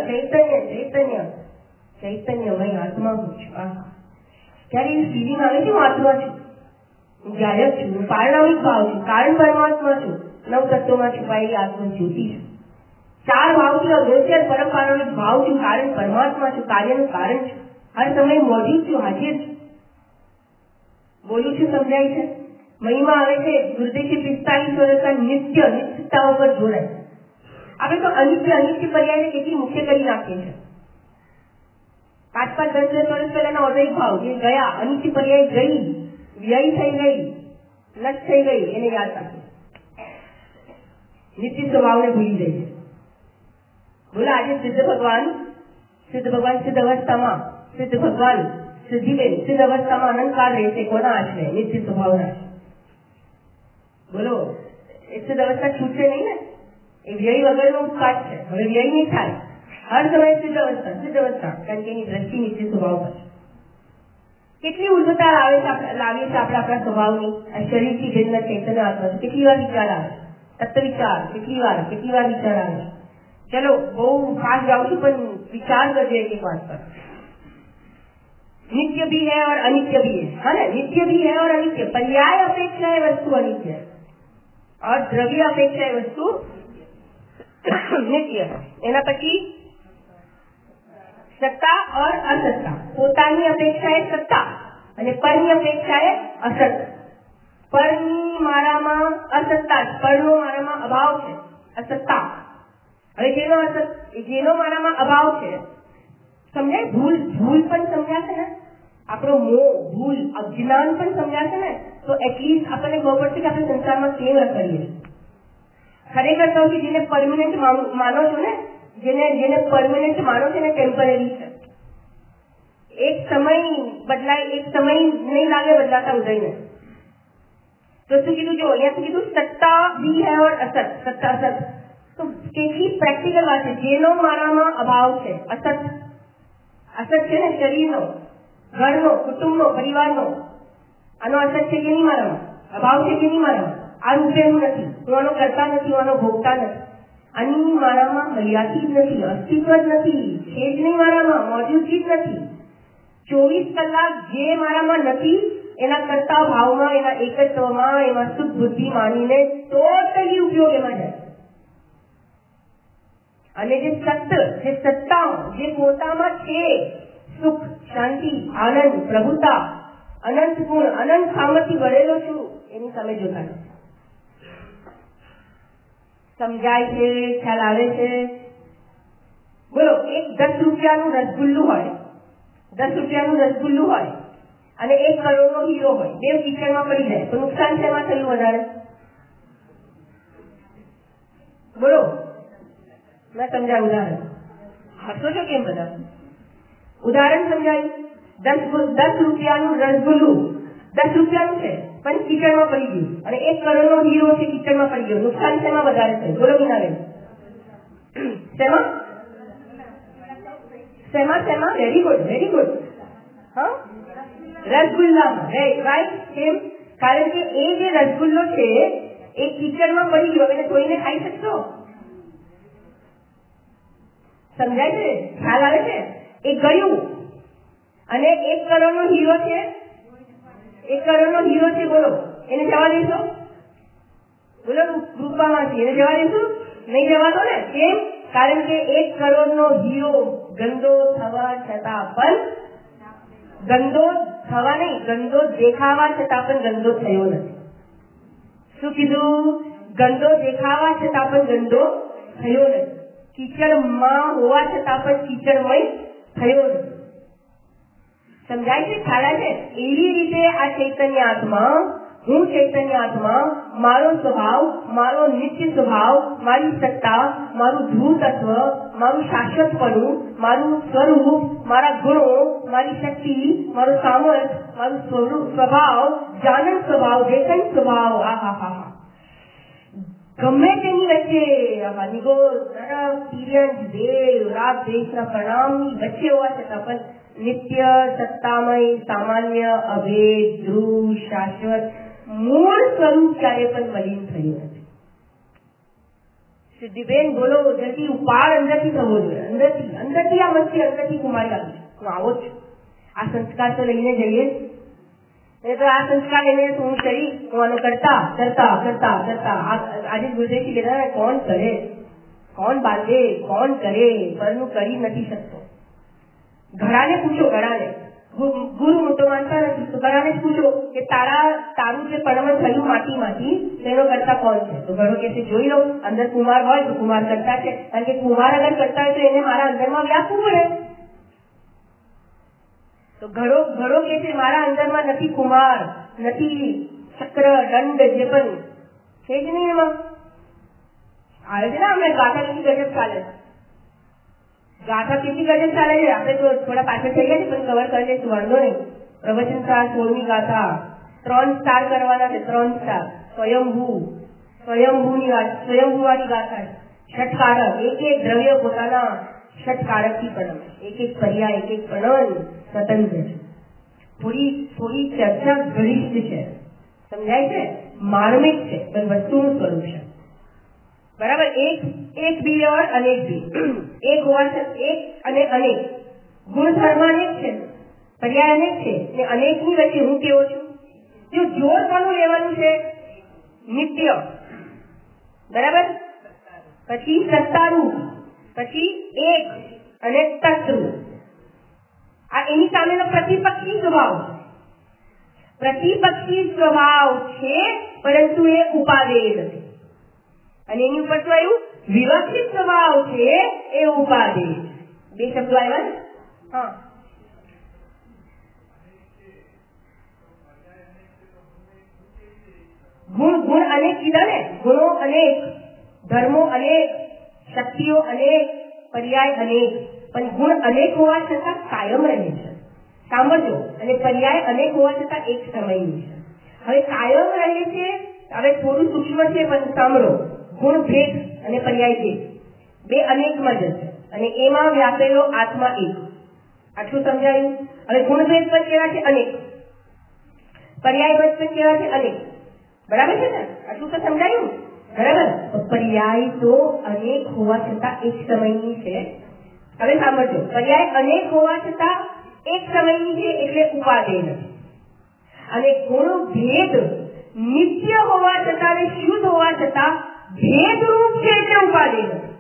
ચૈતન્યમય આત્મા હું છું. ત્યારે એ ફીલિંગ આવે છે, હું આત્મા છું, હું ગાયક છું, હું પારણામિક ભાવ છું, કારણ પરમાત્મા છું, 9 તત્વોમાં છુપાયેલી આત્મ જ્યોતિ છું. 4 ભાવથી અગોચર પરમ પારણમિક ભાવ છું, કારણ પરમાત્મા છું, કાર્યનું કારણ છું, હર સમય મોજૂદ છું, હાજર છું. બોલું છું, સમજાય છે? મહિમા આવે છે ગુરુદેવજી 45 વર્ષના નિત્યતા ઉપર જોડાય. આપણે તો અનિત્ય પર્યાયને કેટલી મુખ્ય કરી નાખીએ છીએ. 5-5, 10-10 વર્ષ પહેલાના ઓર્ડરિક ભાવ જે ગયા, અનિત્ય પર્યાય ગઈ, વ્યય થઈ ગઈ, નષ્ટ થઈ ગઈ, એને યાદ રાખીએ. નિત્ય સ્વભાવને ભૂલી જઈએ. બોલો આજે સિદ્ધ ભગવાન સિદ્ધ અવસ્થામાં, સિદ્ધ ભગવાન સિદ્ધિબેન સિદ્ધ અવસ્થામાં અનંતકાળ રહેશે. કોના આશરે? નિત્ય સ્વભાવના. બોલો, એ સિદ્ધ અવસ્થા છૂટશે નહીં ને? એ વ્યય વગરનો ઉત્પાદ છે. હવે વ્યય નહીં થાય, હર સમય સિદ્ધ અવસ્થા, કારણ કે એની દ્રષ્ટિ નિત્ય સ્વભાવ પર. કેટલી ઉર્ધતા લાવીએ છે આપણા સ્વભાવની. આ શરીરથી ભિન્ન ચૈતન્ય આત્મા છે. કેટલી વાર વિચાર આવે? તત્વ વિચાર કેટલી વાર વિચાર આવે? ચલો બહુ ફાસ્ટ જાઉં છું, પણ વિચાર કરજો એક વાત પર. नित्य भी है और अनित्य भी है ना? नित्य भी है और अनित्य, पर्याय अपेक्षा है वस्तु अनित्य है और द्रव्य अपेक्षा है वस्तु नित्य है. એના પછી સત્તા और असत्ता. પોતાની અપેક્ષા એ સત્તા અને પરની અપેક્ષા એ અસત. પરની મારામાં અસત્તા, પરનો મારામાં અભાવ છે, અસત્તા. હવે જેનો મારામાં અભાવ છે, સમજાય? ભૂલ પણ સમજાશે ને, આપણો મોહ, ભૂલ, અજ્ઞાન પણ સમજાશે ને, તો એટલીસ્ટ આપણને ખબર પડશે કે આપણે સંસારમાં કેમ કરીએ. ખરેખર કહું છું, જેને પરમિનન્ટ માનો છો ને, જેને પરમિનન્ટ માનો છે ને, ટેમ્પરરી છે. એક સમય બદલાય, એક સમય નહીં લાગે બદલાતા ઉદયને. તો શું કીધું? જો અહીંયા શું કીધું? સત્તા બી હે ઓર અસત, સત્તા અસત. તો કેટલી પ્રેક્ટિકલ વાત છે. જેનો મારામાં અભાવ છે, અસત છે ને, શરીરનો, ઘરનો, કુટુંબનો, પરિવારનો, આનો અસત છે કે નહીં મારામાં? અભાવ છે કે નહીં મારામાં? આ રૂપે હું નથી, હું આનો કરતા નથી, હું આનો ભોગતા નથી, આની મારામાં હયાતી જ નથી, અસ્તિત્વ જ નથી, છે જ નહીં મારામાં, મોજૂદગી જ નથી. 24 કલાક જે મારામાં નથી એના કરતા ભાવમાં, એના એકત્વમાં, એમાં શુદ્ધ બુદ્ધિ માનીને ટોટલી ઉપયોગ એમાં જાય. અને જે સત્તા, જે પોતામાં છે, સુખ, શાંતિ, આનંદ, પ્રભુતા, અનંત ગુણ, અનંત સામર્થ્ય ભરેલો છું, એની સામે જોતા નથી. સમજાય છે? ખ્યાલ આવે છે? બોલો, એક 10 રૂપિયાનું રસગુલ્લું હોય, 10 રૂપિયાનું રસગુલ્લું હોય અને 1 કરોડનો હીરો હોય, બે કિચનમાં પડી જાય, તો નુકસાન શેમાં થયું વધારે? બોલો, મેં સમજાય ઉદાહરણ? હસો છો કેમ બધા? ઉદાહરણ સમજાયું? 10 રૂપિયાનું રસગુલ્લું 10 રૂપિયાનું છે પણ કિચનમાં પડી ગયું, અને 1 કરોડનો હીરો છે, કિચનમાં પડી ગયો, નુકસાન શેમાં વધારે થયું? બોલો વિનાબેન, શેમાં? Very good. હા, રસગુલ્લામાં. રાઈટ. કેમ? કારણ કે એ જે રસગુલ્લો છે એ કિચનમાં પડી ગયો, એને કોઈને ખાઈ શકશો? સમજાય છે? ખ્યાલ આવે છે? એ ગયું, અને 1 કરોડનો હીરો છે, 1 કરોડનો હીરો છે, બોલો એને જવા દેશો? બોલો, રૂપામાંથી એને જવા દેશો? નહીં જવાતો ને. કેમ? કારણ કે 1 કરોડનો હીરો ગંદો થવા છતાં પણ, ગંદો થવા નહીં, ગંદો દેખાવા છતાં પણ ગંદો થયો નથી. શું કીધું? ગંદો દેખાવા છતાં પણ ગંદો થયો નથી. કીચડમાં હોવા છતાં પણ કીચડમય થયો નથી. સમજાય છે? ખ્યાલ છે? એવી રીતે આ ચૈતન્ય આત્મા, હું ચૈતન્ય આત્મા, મારો સ્વભાવ, મારો નિત્ય સ્વભાવ, મારી સત્તા, મારું ધ્રુવ તત્વ, મારું શાશ્વતપણું, મારું સ્વરૂપ, મારા ગુણો, મારી શક્તિ, મારું સામર્થ્ય, મારું સ્વભાવ, જાનન સ્વભાવ, દેખન સ્વભાવ, ગમે તેની વચ્ચે નિગો તિર્યંત દેવ રાત દેશના પ્રણામની વચ્ચે હોવા છતાં પણ નિત્ય, સત્તામય, સામાન્ય, અભેદ, ધ્રુવ, શાશ્વત, મૂળ સ્વરૂપ ક્યારે પણ મલિન થયું નથી. સિદ્ધિબેન બોલો, જલ્દી ઉપાડ અંદરથી થવો જોઈએ, અંદરથી આ મનથી, અંદરથી કુમારી આપી, હું આવો છું. આ સંસ્કાર તો લઈને જઈએ, એ તો આ સંસ્કાર લઈને હું કરી, હું આનો કરતા આજે ગુરુદેવજી કહેતા, કોણ કરે, કોણ બાંધે, કોણ કરે, પરનું કરી નથી શકતો. ઘડાને પૂછો, ઘડાને, ગુરુ હું તો માનતા નથી, તો ઘડાને જ પૂછો કે તારું જે પરમણ થયું માટીમાંથી તેનો કરતા કોણ છે? તો ઘડો કે જોઈ લો, અંદર કુમાર હોય તો કુમાર કરતા છે, કારણ કે કુમાર અગર કરતા હોય તો એને મારા અંદરમાં વ્યાપવું પડે. તો ઘડો કે છે મારા અંદરમાં નથી કુમાર, નથી ચક્ર, દંડ, જે પણ છે જ નહીં એમાં. આવે છે ને અમે ગાથા કેટલી ગજબ ચાલે, છે. આપણે તો થોડા પાછળ થઈ ગયા છે, પણ કવર કરી લઈશું, વાંધો નહીં. પ્રવચન સ્ટાર 16મી ગાથા 3 સ્ટાર કરવાના છે, 3 સ્ટાર. સ્વયંભૂવાળી ગાથા, ષટકારક, એક દ્રવ્ય પોતાના ષટકારકથી પણ, એક પર્યાય, એક પ્રણવ સ્વતંત્ર છે. થોડી ચર્ચા ઘનિષ્ઠ છે, સમજાય છે? માર્મિક છે, પણ વસ્તુનું સ્વરૂપ છે. બરાબર? એક બી और अनेक भी, एक होवा છે, એક અને અનેક, ગુણધર્મ અનેક છે, પર્યાય અનેક છે ને અનેકની વચ્ચે હું કેવો છું? જો જોર કોનું લેવાનું છે? નિત્ય, બરાબર. પછી સત્તારૂપ, પછી એક અને તત્રૂપ. આ એની સામેનો પ્રતિપક્ષી સ્વભાવ છે, પરંતુ એ ઉપાદેય નથી. અને એની ઉપર શું આવ્યું? વિવક્ષિત સ્વભાવ છે, એ ઉપાદેય. બે શબ્દો આવ્યા ને? હા. ગુણ અનેક કીધા ને, ગુણો અનેક, ધર્મો અનેક, શક્તિઓ અનેક, પર્યાય અનેક, પણ ગુણ અનેક હોવા છતાં કાયમ રહે છે. સાંભળજો. અને પર્યાય અનેક હોવા છતાં એક સમયનું છે. હવે કાયમ રહે છે, હવે થોડું સૂક્ષ્મ છે, પણ સાંભળો. ગુણ ભેદ અને પર્યાય ભેદ બે અનેકમાં જશે અને એમાં વ્યાપેલો આત્મા એક. આટલું સમજાયું? હવે ગુણ ભેદ પણ કેવા છે? અનેક. પર્યાય ભેદ પણ કેવા છે? અનેક. બરાબર છે ને? આટલું તો સમજાયું? બરાબર. પર્યાય તો અનેક હોવા છતાં એક સમયની છે. હવે સાંભળજો. પર્યાય અનેક હોવા છતાં એક સમયની છે એટલે ઉપાદેય નથી. અને ગુણ ભેદ નિત્ય હોવા છતાં અને શુદ્ધ હોવા છતાં ભેદરૂપ છે એટલે ઉપાદેય નથી.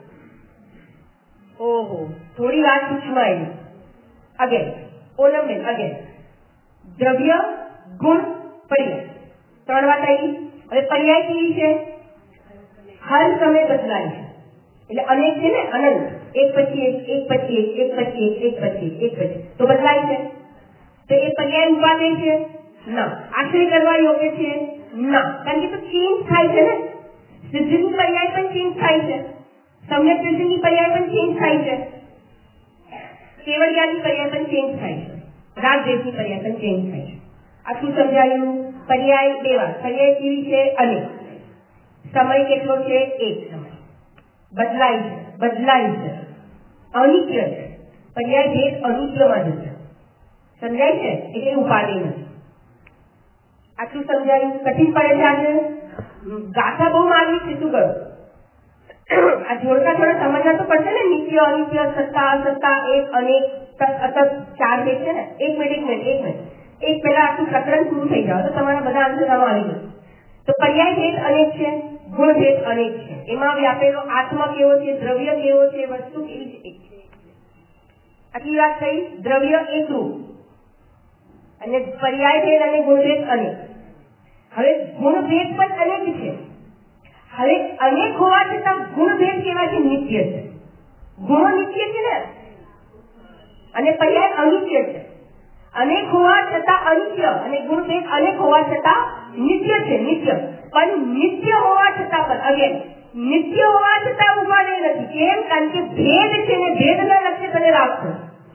ઓહો, થોડી વાત સૂક્ષ્મ. અગેન ઓલંબેન અગેન દ્રવ્ય, ગુણ, પર્યાય, ત્રણ વાત આવી. હવે પર્યાય કેવી છે? હર સમય બદલાય છે. એટલે અનેક છે ને, અનંત. એક પછી એક, એક પછી એક, એક પછી એક, એક પછી એક પછી તો બદલાય છે. તો એ પર્યાય ઉપાદેય છે? ના. આશ્રય કરવા યોગ્ય છે? ના. કારણ કે તો ચેન્જ થાય છે ને. સિદ્ધિની પર્યાય પણ ચેન્જ થાય છે, સમ્યક સિદ્ધિની પર્યાય પણ ચેન્જ થાય છે, કેવળિયાની પર્યાય પણ ચેન્જ થાય છે, રાગદ્વેષની પર્યાય પણ ચેન્જ થાય છે. આટલું સમજાયું? પર્યાય બે વાર. પર્યાય કેવી છે? અનેક. સમય કેટલો છે? એક સમય. બદલાય છે, અનિત્ય છે. પર્યાય ભેદ અનિત્યમાં જશે. સમજાય છે? એટલે ઉપાદેય નથી. આટલું સમજાયું? કઠિન પડે છે આજે? ગાથા બહુ માગી છે, શું કરું? આ જોડકા થોડા સમજવા તો પડશે ને. નિત્ય, અનિત્ય, સત્તા, અસત્તા, એક, અનેક, અસત, ચાર ભેદ છે ને. એક મિનિટ એક પહેલા આટલું પ્રકરણ પૂરું થઈ જાવ તો તમારા બધા આન્સર આવી જશે. તો પર્યાય ભેદ અનેક છે, ગુણ ભેદ અનેક છે. એમાં વ્યાપેલો આત્મા કેવો છે? દ્રવ્ય કેવો છે? વસ્તુ કેવી છે? એક છે. આટલી વાત થઈ. દ્રવ્ય એકરૂપ અને પર્યાય ભેદ અને ગુણ ભેદ અનેક. હવે ગુણ ભેદ પણ અનેક છે. હવે અનેક હોવા છતાં ગુણ ભેદ કેવા છે? નિત્ય છે. ગુણો નિત્ય છે ને, અને પર્યાય અનિત્ય છે. અનેક હોવા છતાં અનિત્ય અને ગુણ ભેદ અનેક હોવા છતાં નિત્ય છે. નિત્ય પણ નિત્ય હોવા છતાં પણ અગેન નિત્ય હોવા છતાં ઉપાદેય નથી. કેમ? કારણ કે ભેદ છે ને, ભેદના લક્ષ્ય તને રાખો.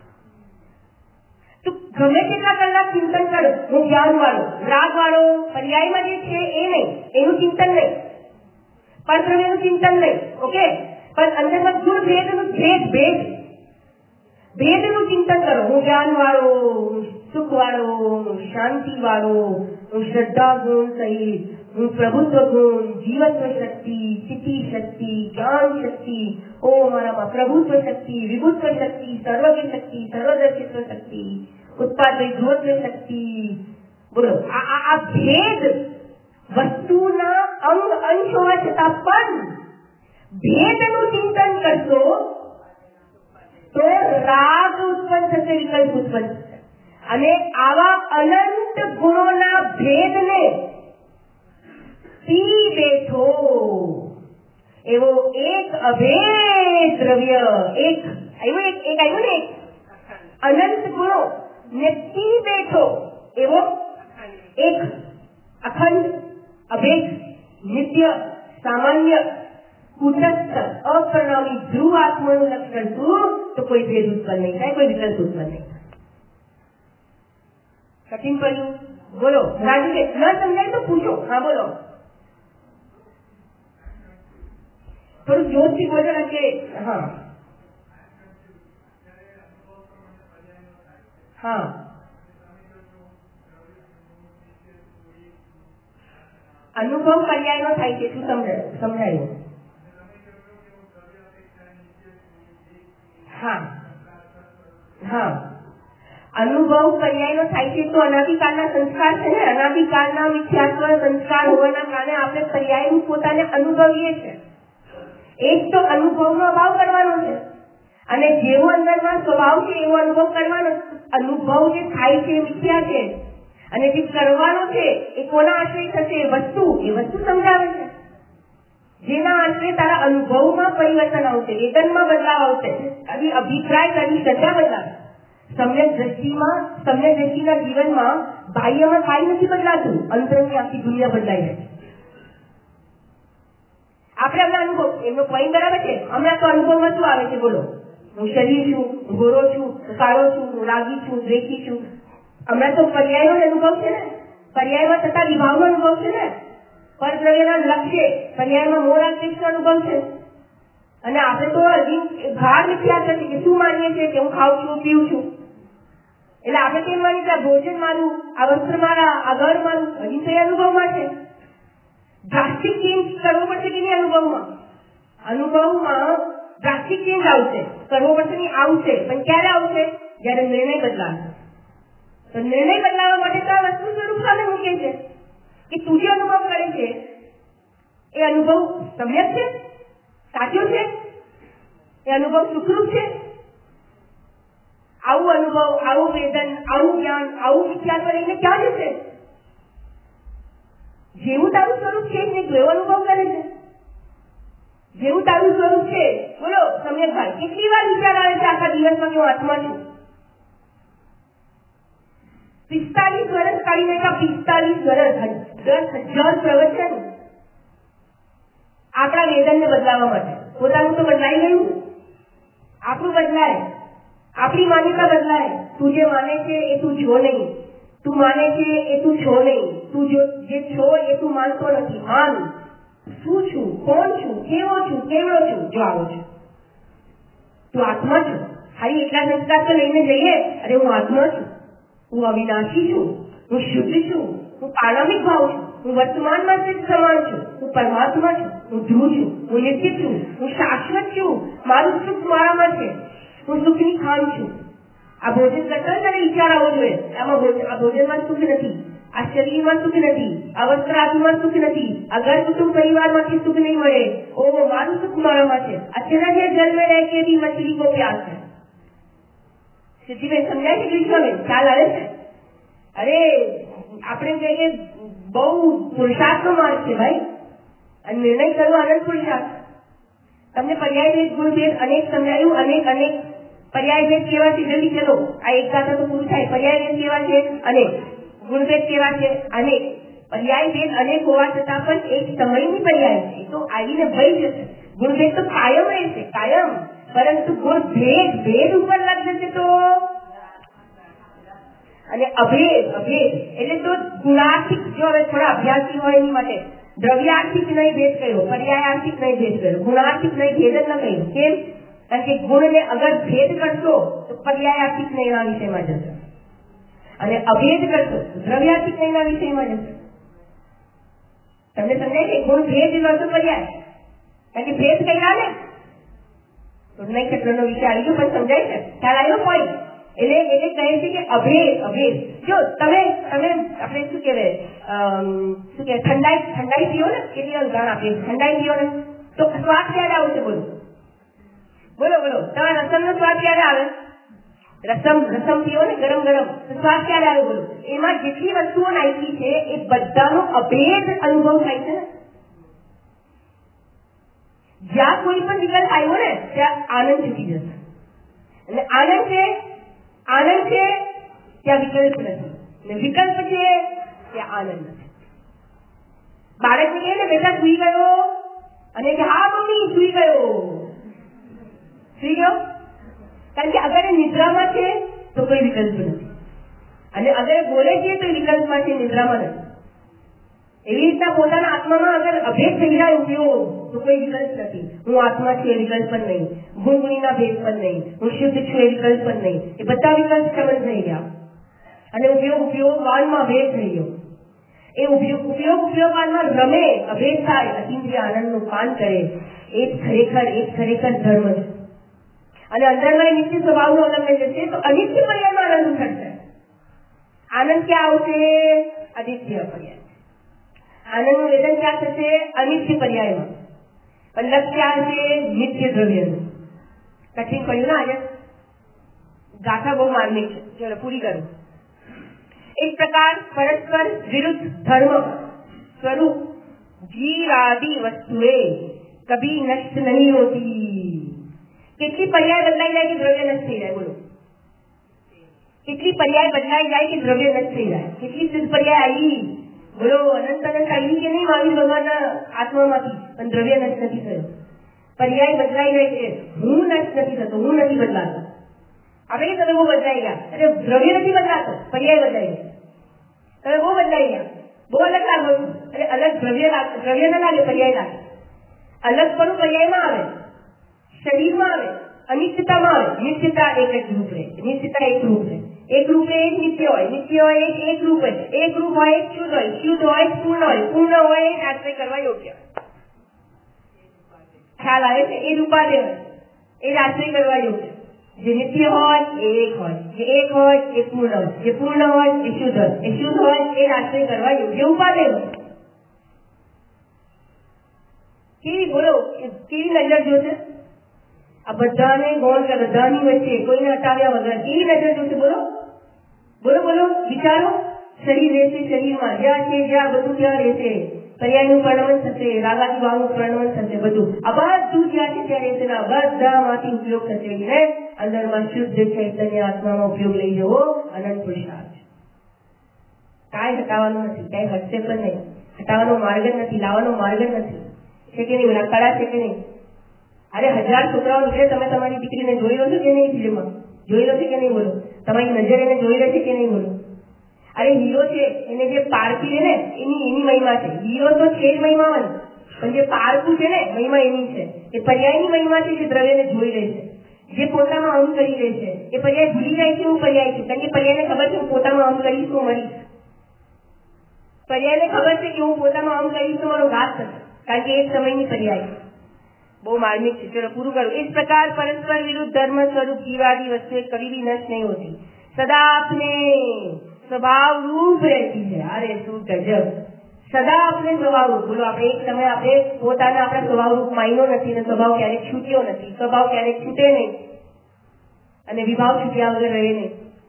તું ગમે કેટલા કલાક ચિંતન કરો, હું જ્ઞાન વાળો, રાગ વાળો, પર્યાયમાં જે છે એ નહીં, એનું ચિંતન નહીં, પરદ્રવ્યનું ચિંતન નહીં, ઓકે, પણ અંદરમાં ગુણ ભેદનું ભેદનું ચિંતન કરો. હું જ્ઞાન વાળો, સુખ વાળો, શાંતિ વાળો, હું શ્રદ્ધા ગુણ સહિત, હું પ્રભુત્વ ગુણ, જીવત્વ શક્તિ, સ્થિતિ શક્તિ, જ્ઞાન શક્તિ, ઓ મારામાં પ્રભુત્વ શક્તિ, વિભુત્વ શક્તિ, સર્વજ્ઞ શક્તિ, સર્વદર્શિત્વ શક્તિ, ઉત્પાદ ધ્રુવત્વ શક્તિ. બોલો, આ ભેદ વસ્તુના અંગ અંશ હોવા છતાં પણ ભેદનું ચિંતન કરશો તો રાગ ઉત્પન્ન થશે, વિકલ્પ ઉત્પન્ન થશે. અને આવા અનંત ગુણોના ભેદને પી બેઠો એવો એક અભેદ દ્રવ્ય, એક આવ્યું ને, અનંત ગુણો ને પી બેઠો એવો એક અખંડ, અભેદ, નિત્ય, સામાન્ય, કુટસ્થ, અપરિણામી ધ્રુવ આત્માનું લક્ષણ શું? તો કોઈ ભેદ ઉત્પન્ન નહીં થાય, કોઈ વિકલ્પ ઉત્પન્ન નહીં થાય. કઠિન પડ્યું? બોલો રાજુભાઈ, ન સમજાય તો પૂછો. હા બોલો, થોડું જોરથી બોલો ને કે હા હા અનુભવ પર્યાયનો થાય છે. શું સમજાયું? હા હા અનુભવ પર્યાયનો થાય છે તો અનાદિકાળના સંસ્કાર છે ને, અનાદિકાળના મિથ્યાત્વ સંસ્કાર હોવાના કારણે આપણે પર્યાયનું પોતાને અનુભવીએ છીએ. એક તો અનુભવનો અભાવ કરવાનો છે અને જેવો અંદરમાં સ્વભાવ છે એવો અનુભવ કરવાનો. અનુભવ જે થાય છે મિથ્યા છે અને જે કરવાનો છે એ કોના આશ્રય થશે? એ વસ્તુ સમજાવે છે. જેના આશ્રય તારા અનુભવમાં પરિવર્તન આવશે, વેદનમાં બદલાવ આવશે, કદી અભિપ્રાય, કદી શ્રદ્ધા બદલાવે. સમ્યક દ્રષ્ટિના જીવનમાં બાહ્યમાં કાંઈ નથી બદલાતું, અંતરની આખી દુનિયા બદલાઈ જાય. આપણે હમણાં અનુભવ, એમનો પોઈન્ટ બરાબર છે. હમણાં તો અનુભવમાં શું આવે છે બોલો? હું શરીર છું, હું ગોરો છું, હું કાળો છું, હું રાગી છું, દ્વેષી છું. હમણાં તો પર્યાયનો અનુભવ છે ને, પર્યાયમાં થતા વિભાવનો અનુભવ છે ને, પરદ્રવ્યના લક્ષ્ય પર્યાયમાં મોરાક્ષનો અનુભવ છે. અને આપણે તો હજી ભાર મિથ્યા છે કે શું માનીએ છીએ કે હું ખાઉં છું, પીવું છું. એટલે આપણે કેમ માનીએ કે આ ભોજન મારું, આ વસ્ત્ર મારા, આ ઘર મારું. હજી તો એ અનુભવમાં છે. ડ્રાસ્ટિક ચેન્જ કરવો પડશે કે નહીં અનુભવમાં? અનુભવમાં ડ્રાસ્ટિક ચેન્જ આવશે, કરવો પડશે નહીં, આવશે. પણ ક્યારે આવશે? જયારે નિર્ણય બદલાશે. તો નિર્ણય બદલાવવા માટે તો આ વસ્તુ સ્વરૂપ સામે મૂકે છે કે તું જે અનુભવ કરે છે એ અનુભવ સમ્યક છે, સાચો છે, એ અનુભવ સુખરૂપ છે. આવું અનુભવ, આવું વેદન, આવું જ્ઞાન, આવું વિચાર કરીને ક્યાં જશે? જેવું તારું સ્વરૂપ છે ને એવો અનુભવ કરે છે. જેવું તારું સ્વરૂપ છે, બોલો સમ્યકભાઈ, કેટલી વાર વિચાર આવે છે આખા દિવસમાં કે હું આત્મા છું? 45 વર્ષ કાઢી નાખ્યા, 45 વર્ષ, 10,000 પ્રવચન આપણા વેદનને બદલાવવા માટે. પોતાનું તો બદલાઈ ગયું, આપણું બદલાય, આપણી માન્યતા બદલાય. તું જે માને છે એ તું છો નહીં, તું માને છે એ તું છો નહીં, તું જે છો એ તું માનતો નથી. માન, શું છું, કોણ છું, કેવો છું, કેવડો છું. જો આવો છું, તું આત્મા છું. ખાલી એટલા સંસ્કાર તો લઈને જઈએ, અરે હું આત્મા છું, હું અવિનાશી છું, હું શુદ્ધ છું, હું પારમિક ભાવ છું, હું વર્તમાનમાં સમાન છું, હું પરમાત્મા છું, હું ધ્રુવ છું, હું નિત્ય છું, હું શાશ્વત છું, મારું સુખ મારામાં છે, હું સુખની ખાન છું. આ ભોજન કરતા ત્યારે વિચાર આવવો જોઈએ, આ ભોજનમાં સુખ નથી, આ શરીરમાં સુખ નથી, આ વસ્ત્ર આદિમાં સુખ નથી, આ ઘર કુટુંબ પરિવારમાંથી સુખ નહીં મળે. ઓહો, મારું સુખ મારામાં છે. અચેના જે જન્મ રહે કે બી મછલી કો પ્યાસ છે. સિદ્ધિબેન સમજાય છે કૃષ્ણબેન? ખ્યાલ આવે છે? અરે આપણે કહીએ બહુ પુરુષાર્થનો માર્ગ છે ભાઈ, અને નિર્ણય કરવો આનંદ પુરુષાર્થ. તમને પર્યાયભેદ ગુણભેદ અનેક સમજાયું, અનેક પર્યાયભેદ કેવા છે જલ્દી ચલો, આ એક ગાથા તો પૂરું થાય. પર્યાયભેદ કેવા છે? અનેક. ગુણભેદ કેવા છે? અનેક. પર્યાયભેદ અનેક હોવા છતાં પણ એક સમયની પર્યાય છે, તો આવીને ભય જશે. ગુણભેદ તો કાયમ રહેશે, કાયમ. પરંતુ ગુણ ભેદ ઉપર લાગી જશે તો, અને અભેદ એટલે તો ગુણાર્થિક. જો હવે થોડા અભ્યાસી હોય એની માટે દ્રવ્યાર્થિક નહીં ભેદ કર્યો, પર્યાયાર્થિક નહીં ભેદ કર્યો, ગુણાર્થિક નહીં ભેદ જ ન કહ્યું. કેમ? કારણ કે ગુણને અગર ભેદ કરશો તો પર્યાયાર્થિક નહીંના વિષયમાં જશે, અને અભેદ કરશો દ્રવ્યાર્થિક નહીંના વિષયમાં જશે. તમને સમજાય છે? ગુણ ભેદ કરશો પર્યાય, કારણ કે ભેદ કર્યા ને તો નહીં ક્ષેત્રનો વિષય આવી ગયો, પણ સમજાય છે? ખ્યાલ આવ્યો પોઈન્ટ? એટલે કહે છે કે અભેદ. જો તમે આપણે શું કહેવાય ઠંડાઈ પીઓ ને, કેટલી ઉદાહરણ આપીએ, ઠંડાઈ પીઓ ને તો સ્વાદ ક્યારે આવશે? બોલો તમારા રસમનો સ્વાદ ક્યારે આવે? રસમ પીઓ ને ગરમ તો સ્વાદ ક્યારે આવે? બોલો. એમાં જેટલી વસ્તુઓ નાખી છે એ બધાનો અભેદ અનુભવ થાય છે ને. જ્યાં કોઈ પણ વિકલ્પ આવ્યો ને ત્યાં આનંદ ચૂકી જશે. એટલે આનંદ છે ત્યાં વિકલ્પ નથી, અને વિકલ્પ છે ત્યાં આનંદ નથી. બાળકને કહે ને બેટા સુઈ ગયો, અને કે હા મમ્મી સુઈ ગયો. કારણ કે અગર એ નિદ્રામાં છે તો કોઈ વિકલ્પ નથી, અને અગર બોલે છે તો વિકલ્પમાં છે, નિદ્રામાં નથી. એવી રીતના પોતાના આત્મામાં અગર અભેદ થઈ જાય ઉપયોગ તો કોઈ વિકલ્પ નથી. હું આત્મા છું એ વિકલ્પ પણ નહીં, ગુણગુણીના ભેદ પણ નહીં, હું શુદ્ધ છું એ વિકલ્પ પણ નહીં. એ બધા વિકલ્પ સમજ થઈ ગયા, અને ઉપયોગવાનમાં ભેદ થઈ ગયો. એ ઉપયોગવાનમાં રમે, અભેદ થાય, અતિન્દ્રિય આનંદનું પાન કરે. એ ખરેખર ધર્મ છે. અને અંદરમાં નિત્ય સ્વભાવનું ઉલ્લંઘન જશે તો અનિત્ય પર્યાયમાં આનંદ થશે. આનંદ ક્યાં આવશે? અનિત્ય પર્યાય. આનંદનું વેદન ક્યાં થશે? અનિત્ય પર્યાયમાં. પણ લક્ષ્ય આવશે નિત્ય દ્રવ્યનું. કઠિન પડ્યું ને આજે? ગાથા બહુ માર્મિક છે. ચલો પૂરી કરું. એક પ્રકાર પરસ્પર વિરુદ્ધ ધર્મ સ્વરૂપ जीव आदि वस्तुएं कभी नष्ट नहीं होती. કેટલી પર્યાય બદલાઈ જાય કે દ્રવ્ય નષ્ટ થઈ જાય? બોલો, કેટલી પર્યાય બદલાઈ જાય કે દ્રવ્ય નષ્ટ થઈ જાય? કેટલી સિદ્ધ પર્યાય આવી? બોલો, અનંત અનંત આવી કે નહીં મહાવીર ભગવાનના આત્મામાંથી? પણ દ્રવ્ય નષ્ટ નથી થયો. પર્યાય બદલાઈ જાય છે. હું નષ્ટ નથી થતો, હું નથી બદલાતો. આપણે તમે બહુ બદલાઈ ગયા. એટલે દ્રવ્ય નથી બદલાતો, પર્યાય બદલાઈ ગયા. તમે બહુ બદલાઈ ગયા, બહુ અલગ લાગો છો. એટલે અલગ દ્રવ્ય ના લાગે, પર્યાય લાગે. અલગ પણ પર્યાયમાં આવે, શરીરમાં આવે, અનિશ્ચિતતામાં આવે. નિશ્ચિતતા એક જ રૂપ રહે, નિશ્ચિતતા એક રૂપ રહે. એક રૂપે એક નિત્ય હોય, નિત્ય હોય એક રૂપ હોય, એક રૂપ હોય એક શુદ્ધ હોય, શુદ્ધ હોય પૂર્ણ હોય, પૂર્ણ હોય એક આશ્રય કરવા યોગ્ય. ખ્યાલ આવે છે? એ રૂપાદે હોય, એ જ આશ્રય કરવા યોગ્ય. જે નિત્ય હોય એ એક હોય, જે એક હોય એ પૂર્ણ હોય, જે પૂર્ણ હોય એ શુદ્ધ હોય, એ શુદ્ધ હોય એ આશ્રય કરવા યોગ્ય ઉપાદે હોય. કેવી બોલો, કેવી નજર જોશે? આ બધાને ગૌણ કરે, બધાની વચ્ચે કોઈને હટાવ્યા વગર કેવી નજર જોશે? બોલો બોલો બોલો, વિચારો. શરીર રહેશે શરીરમાં, જ્યાં છે જ્યાં બધું ત્યાં રહેશે. પર્યાયનું પરિણમન થશે, રાગાદી ભાવનું પરિણમન થશે, બધું આ બધું જ્યાં છે ત્યાં રહેશે. બધામાંથી ઉપયોગ થશે. એટલે અંદરમાં શુદ્ધ ચૈતન્ય આત્મામાં ઉપયોગ લઈ જવો અનંત પુરુષાર્થ. કાંઈ હટાવવાનું નથી, કાંઈ હટશે પણ નહીં. હટાવવાનો માર્ગ જ નથી, લાવવાનો માર્ગ જ નથી. છે કે નહીં? બોલા કળા છે કે નહીં? અરે 1000 છોકરાઓ નીકળે, તમે તમારી દીકરીને જોઈ લો છો કે નહીં? ફિલ્મમાં જોઈ લો છે કે નહીં? બોલો, તમારી નજર એને જોઈ લે છે કે નહીં? બોલો. અરે હીરો છે, એને જે પારખી છે ને એની મહિમા છે. હીરો તો છે જ મહિમાવાન, પણ જે પારખું છે ને મહિમા એની છે. એ પર્યાયની મહિમા છે, જે દ્રવ્યને જોઈ લે છે, જે પોતામાં અહમ કરી લે છે. એ પર્યાય ભૂલી જાય છે હું પર્યાય છું, કારણ કે પર્યાયને ખબર છે હું પોતામાં અહમ કરીશ તો મરીશ. પર્યાયને ખબર છે કે હું પોતામાં અહમ કરીશ તો મારો ઘાત થશે, કારણ કે એક સમયની પર્યાય બહુ માર્મિક છે. ચલો પૂરું કરું. इस प्रकार परस्पर विरुद्ध धर्म स्वरूप जीवादी वस्तुएं कभी भी नष्ट नहीं होती, सदा अपने स्वभाव रूप रहती है. अरे શું ગજબ! સદા આપણે સ્વભાવ રૂપ. બોલો, આપણે એક સમય આપણે પોતાના આપણા સ્વભાવ રૂપ માન્યો નથી, અને સ્વભાવ ક્યારેક છૂટ્યો નથી, સ્વભાવ ક્યારેક છૂટે નહીં, અને વિભાવ છૂટ્યા વગર રહે નહીં.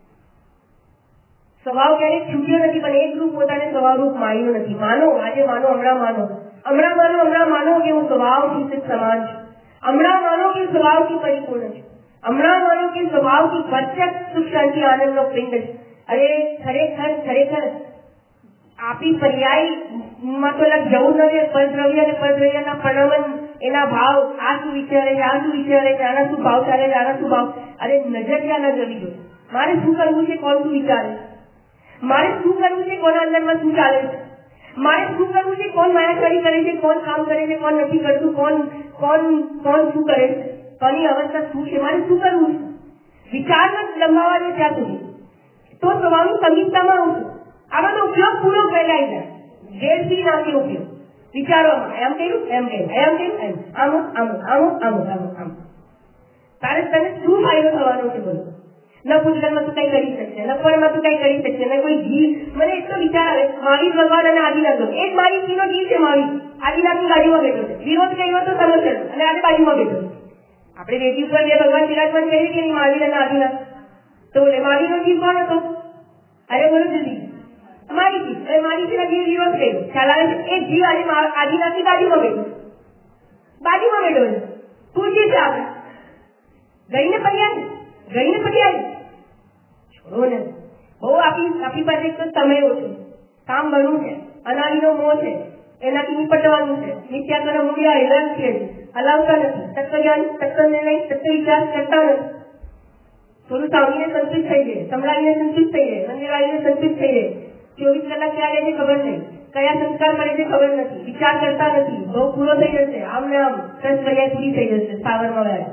સ્વભાવ ક્યારેક છૂટ્યો નથી, પણ એક રૂપ પોતાને સ્વભાવ રૂપ માન્યો નથી. માનો, આજે માનો, હમણાં માનો, હમણાં માનો, હમણાં માનો કે હું સ્વભાવથી સમાન છું. હમણાં માનો કે સ્વભાવથી પરિપૂર્ણ છું. હમણાં માનો કે સ્વભાવથી પ્રત્યક્ષ સુખ શાંતિ આનંદનો પિંડ છે. અરે ખરેખર આપી પર્યાયમાં તો જવું નથી. પરદ્રવ્ય અને પરદ્રવ્યના પરિણમન, એના ભાવ, આ શું વિચારે છે, આ શું વિચારે છે, આના શું ભાવ ચાલે છે, આના શું ભાવ. અરે નજર ક્યાં ન જવી જોઈએ. મારે શું કરવું છે, કોણ શું વિચારે, મારે શું કરવું છે, કોના અંદરમાં શું ચાલે છે, મારે શું કરવું છે, કોણ માયાચારી કરે છે, કોણ કામ કરે છે, કોણ નથી કરતું, કોણ શું કરે છે, કોની અવસ્થા શું છે, મારે શું કરવું છે. વિચારમાં લંબાવા દે ત્યાં સુધી તો સ્વભાવની સમીપતામાં આવું છું. આવાનો ઉપયોગ પૂરો ફેલાઈ જાય. જેથી નાખે ઉપયોગ વિચારવામાં. એમ કર્યું, એમ કર્યું, એમ કર્યું, એમ આમ આમ આમ આમ આમ આમ. તારે તને શું ફાયદો થવાનો છે? બોલો. ન પૂજનમાં તું કઈ કરી શકશે, ન ફળમાં તું કઈ કરી શકશે, ન કોઈ જીવ. મને એટલો વિચાર આવે, મહાવીર ભગવાન અને આદિનાથનો એક મારી નો જીવ છે. મહાવીર આદિનાથની બાજુમાં બેઠો છે, વિરોધ કર્યો તો સમસ્યા, અને આજે બાજુમાં બેઠો છે. આપણે રેતી ઉપર બે ભગવાન વિરાજમાન કરીએ કે નહીં, મહાવીર અને આદિનાથ. તો બોલે મહાવીરનો જીવ કોણ હતો? અરે બોલો જલ્દી. મારી જીવ. મારી જીવ વિરોધ કર્યો, ખ્યાલ આવે છે? એક જીવ આજે આદિનાથની બાજુમાં બેઠો છે, બાજુમાં બેઠો છે. પૂછે છે આપણે ગઈને પર્યાય છોડો ને. બહુ આપણી પાસે એક તો સમય ઓછો, કામ ઘણું છે, અનાદિનો મોહ છે, એનાથી નિપટવાનું છે. નિત્યાકરના મૂલ્ય હેરાન છે, હલાવતા નથી, તત્વજ્ઞાન, તત્વનિર્ણય, તત્વ વિચાર કરતા નથી. થોડું સાંભળીને સંતુષ્ટ થઈ જાય, સંભળાવીને સંતુષ્ટ થઈ જાય, મંદિર આવીને સંતુષ્ટ થઈ જાય. 24 કલાક ક્યાં રહે છે ખબર નહીં, કયા સંસ્કાર કરે છે ખબર નથી, વિચાર કરતા નથી. બહુ પૂરો થઈ જશે, આમ ને આમ 10 પર્યાય પૂરી થઈ જશે સ્થાવરમાં વયા.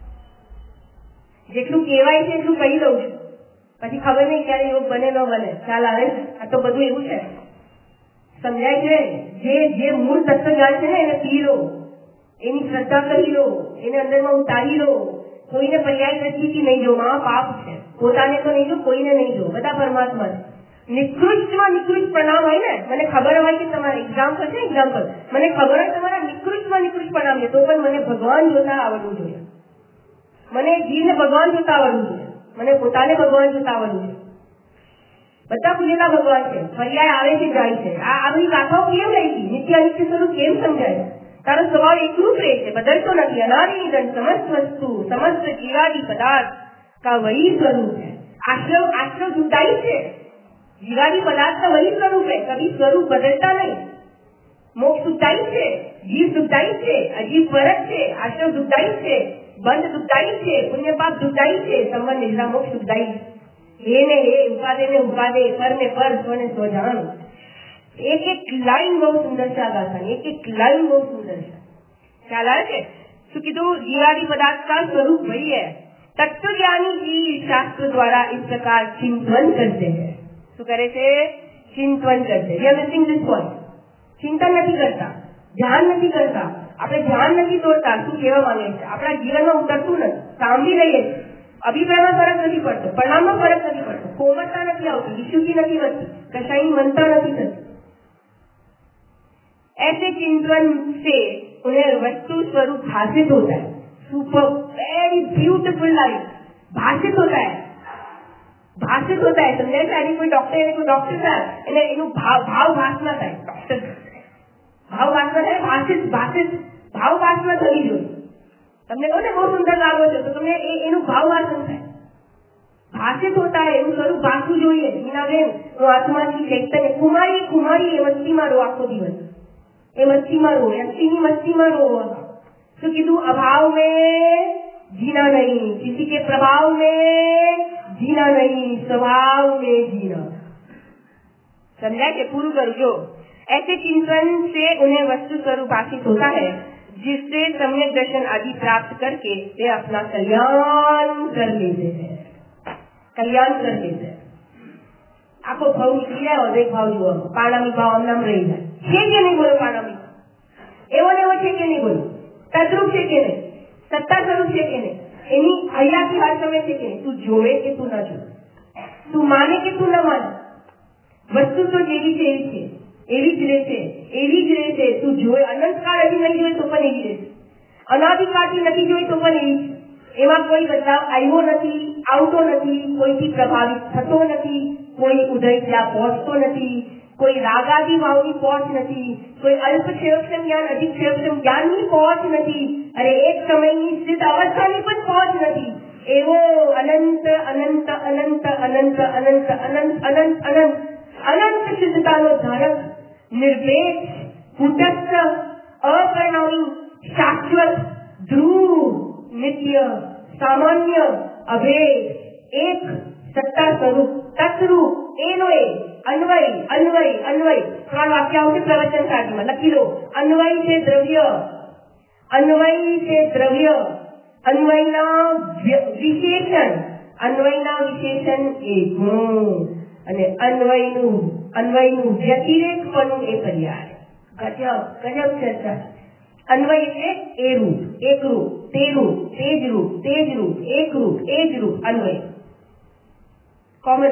જેટલું કહેવાય છે એટલું કહી દઉં છું, પછી ખબર નહીં ક્યારે યોગ બને ન બને. ખ્યાલ આવે છે? આ તો બધું એવું છે, સમજાય છે? જે મૂળ તત્વજ્ઞાન છે ને એને પી લો, એની શ્રદ્ધા કરી લો, એને અંદરમાં ઉતારી લો. કોઈને પર્યાય દ્રષ્ટિથી નહીં જો, પાપ છે. પોતાને તો નહીં જો, કોઈને નહીં જો, બધા પરમાત્મા છે. નિકૃષ્ટમાં નિકૃષ્ટ પ્રણામ હોય ને, મને ખબર હોય કે તમારે એક્ઝામ્પલ છે, એક્ઝામ્પલ મને ખબર હોય તમારા નિકૃષ્ટમાં નિકૃષ્ટ પ્રણામ છે, તો પણ મને ભગવાન જોતા આવડવું જોઈએ. મને જીવને ભગવાન જોતા આવડવું જોઈએ. મને પોતાને ભગવાન જોતા આવડવું જોઈએ. બધા પૂજેલા ભગવાન છે, પર્યાય આવે છે, જાય છે. આ બધી ગાથાઓ કેમ રહી ગઈ? નિત્ય અનિત્ય સ્વરૂપ કેમ સમજાય? તારો સ્વભાવ એકરૂપ રહે છે, બદલતો નથી. અનાદિ નિધન સમસ્ત વસ્તુ સમસ્ત જીવાદિ પદાર્થ કા वही स्वरूप है. आश्रव दुखदायी है. जीवादी पदार्थ का वही स्वरूप है, कभी स्वरूप बदलता नहीं. मोक्ष दुखदायी है, जीव दुखदायी है, अजीव फरक है. आश्रव दुखदायी है, बंध दुखदायी है, पुण्य पाप दुखदायी है, संबंध निद्रा मोक्ष दुखदायी. हे ने हे, उपादे ने उपादे, पर ने पर, स्व ने स्व जान. एक एक लाइन बहुत सुंदर છે આ ગાથાની, એક એક લાइन बहुत सुंदर છે. ખ્યાલ આવે છે શું કીધું? जीवादी पदार्थ का स्वरूप वही है. तत्वज्ञानी जी शास्त्र द्वारा इस प्रकार चिंतन करते हैं. શું કરે છે? ચિંતન કરશે. We are missing this point. ચિંતન નથી કરતા, ધ્યાન નથી કરતા. આપણે ધ્યાન નથી દોરતા. શું કહેવા માંગે છે? આપણા જીવનમાં ઉતરતું નથી, સાંભળી લઈએ છીએ. અભિપ્રાયમાં ફરક નથી પડતો, પરિણામમાં ફરક નથી પડતો, કોમળતા નથી આવતી, વિશુદ્ધિ નથી વધતી, કશાયની મનતા નથી થતી. ऐसे चिंतन से उन्हें वस्तु स्वरूप भाषित होता है. Super very beautiful life. भाषित होता है, भाषित होता है. समझे છે? કોઈ ડોક્ટર થાય એટલે એનું ભાવ ભાષના થાય. ડોક્ટર ભાવ ભાષના થાય, ભાષિત ભાવ ભાષના થવી જોઈએ. તમને કહો ને બહુ સુંદર લાગો છો તો તમને એનું ભાવ ભાષણ થાય. ભાષિત હોતા है, એનું સ્વરૂપ ભાષવું જોઈએ. મીનાબેન, હું આત્માથી ચૈતન્ય કુમારી એ મસ્તીમાં રહો આખો દિવસ. એ મસ્તીમાં રહો, અસ્થિની મસ્તીમાં રહો. तो किन्तु अभाव में जीना नहीं, किसी के प्रभाव में जीना नहीं, स्वभाव में जीना. समझा के पूर्ण करो. जो ऐसे चिंतन से उन्हें वस्तु स्वरूप भाषित होता है, जिससे सम्यक दर्शन आदि प्राप्त करके वे अपना कल्याण कर लेते हैं. कल्याण कर लेते हैं. आखो भाव निकली जाए और एक भाव जो पाणामी भाव नाम रही है. છે કે નહીં બોલો? પાણામી એવો ને એવો છે કે નહીં બોલો? તદ્રુપ છે કે નહીં? સત્તા સ્વરૂપ છે કે નહીં? એની હયાતી હર સમય છે કે નહીં? તું જોવે કે તું ન જોવે, તું માને કે તું ન માને, વસ્તુ તો જેવી છે એવી છે, એવી જ રહેશે, એવી જ રહેશે. તું જોવે, અનંતકાળ હજી નહીં જોઈ તો પણ એવી રહેશે, અનાદિકાળથી નથી જોઈ તો પણ એવી છે. એમાં કોઈ બદલાવ આવ્યો નથી, આવતો નથી, કોઈથી પ્રભાવિત થતો નથી, કોઈ ઉદય ત્યાં પહોંચતો નથી, कोई रागादी भावनी पहुंच नहीं, कोई अल्प क्षेत्रम ज्ञान अधिक क्षेत्रम ज्ञाननी पहुंच नहीं, अरे एक समयनी स्थित अवस्थानी पण पहुंच नहीं. एवो अनंत अनंत अनंत अनंत अनंत अनंत अनंत अनंत अनंत सिद्धतानो धारक, निर्वेद, कूटस्थ, अपरिणामी, शाश्वत, ध्रुव, नित्य, सामान्य, अभेद, एक सत्ता स्वरूप तत्रूप एनो ए अन्वय अन्वय अन्वय. 3 વાક્ય આવશે પ્રવચન કાઢીમાં લખી લો. अन्वय છે દ્રવ્ય, अन्वय છે દ્રવ્ય, अन्वयના વિશેષણ, अन्वयના વિશેષણ એ ગુણ, અને अन्वयનું વ્યતિરેકપણું એ પર્યાય. ગજબ ચર્ચા. अन्वय એટલે એ રૂપ, એક રૂપ, તે રૂપ, તે જ રૂપ, એક રૂપ, એ જ રૂપ. अन्वय કોમન,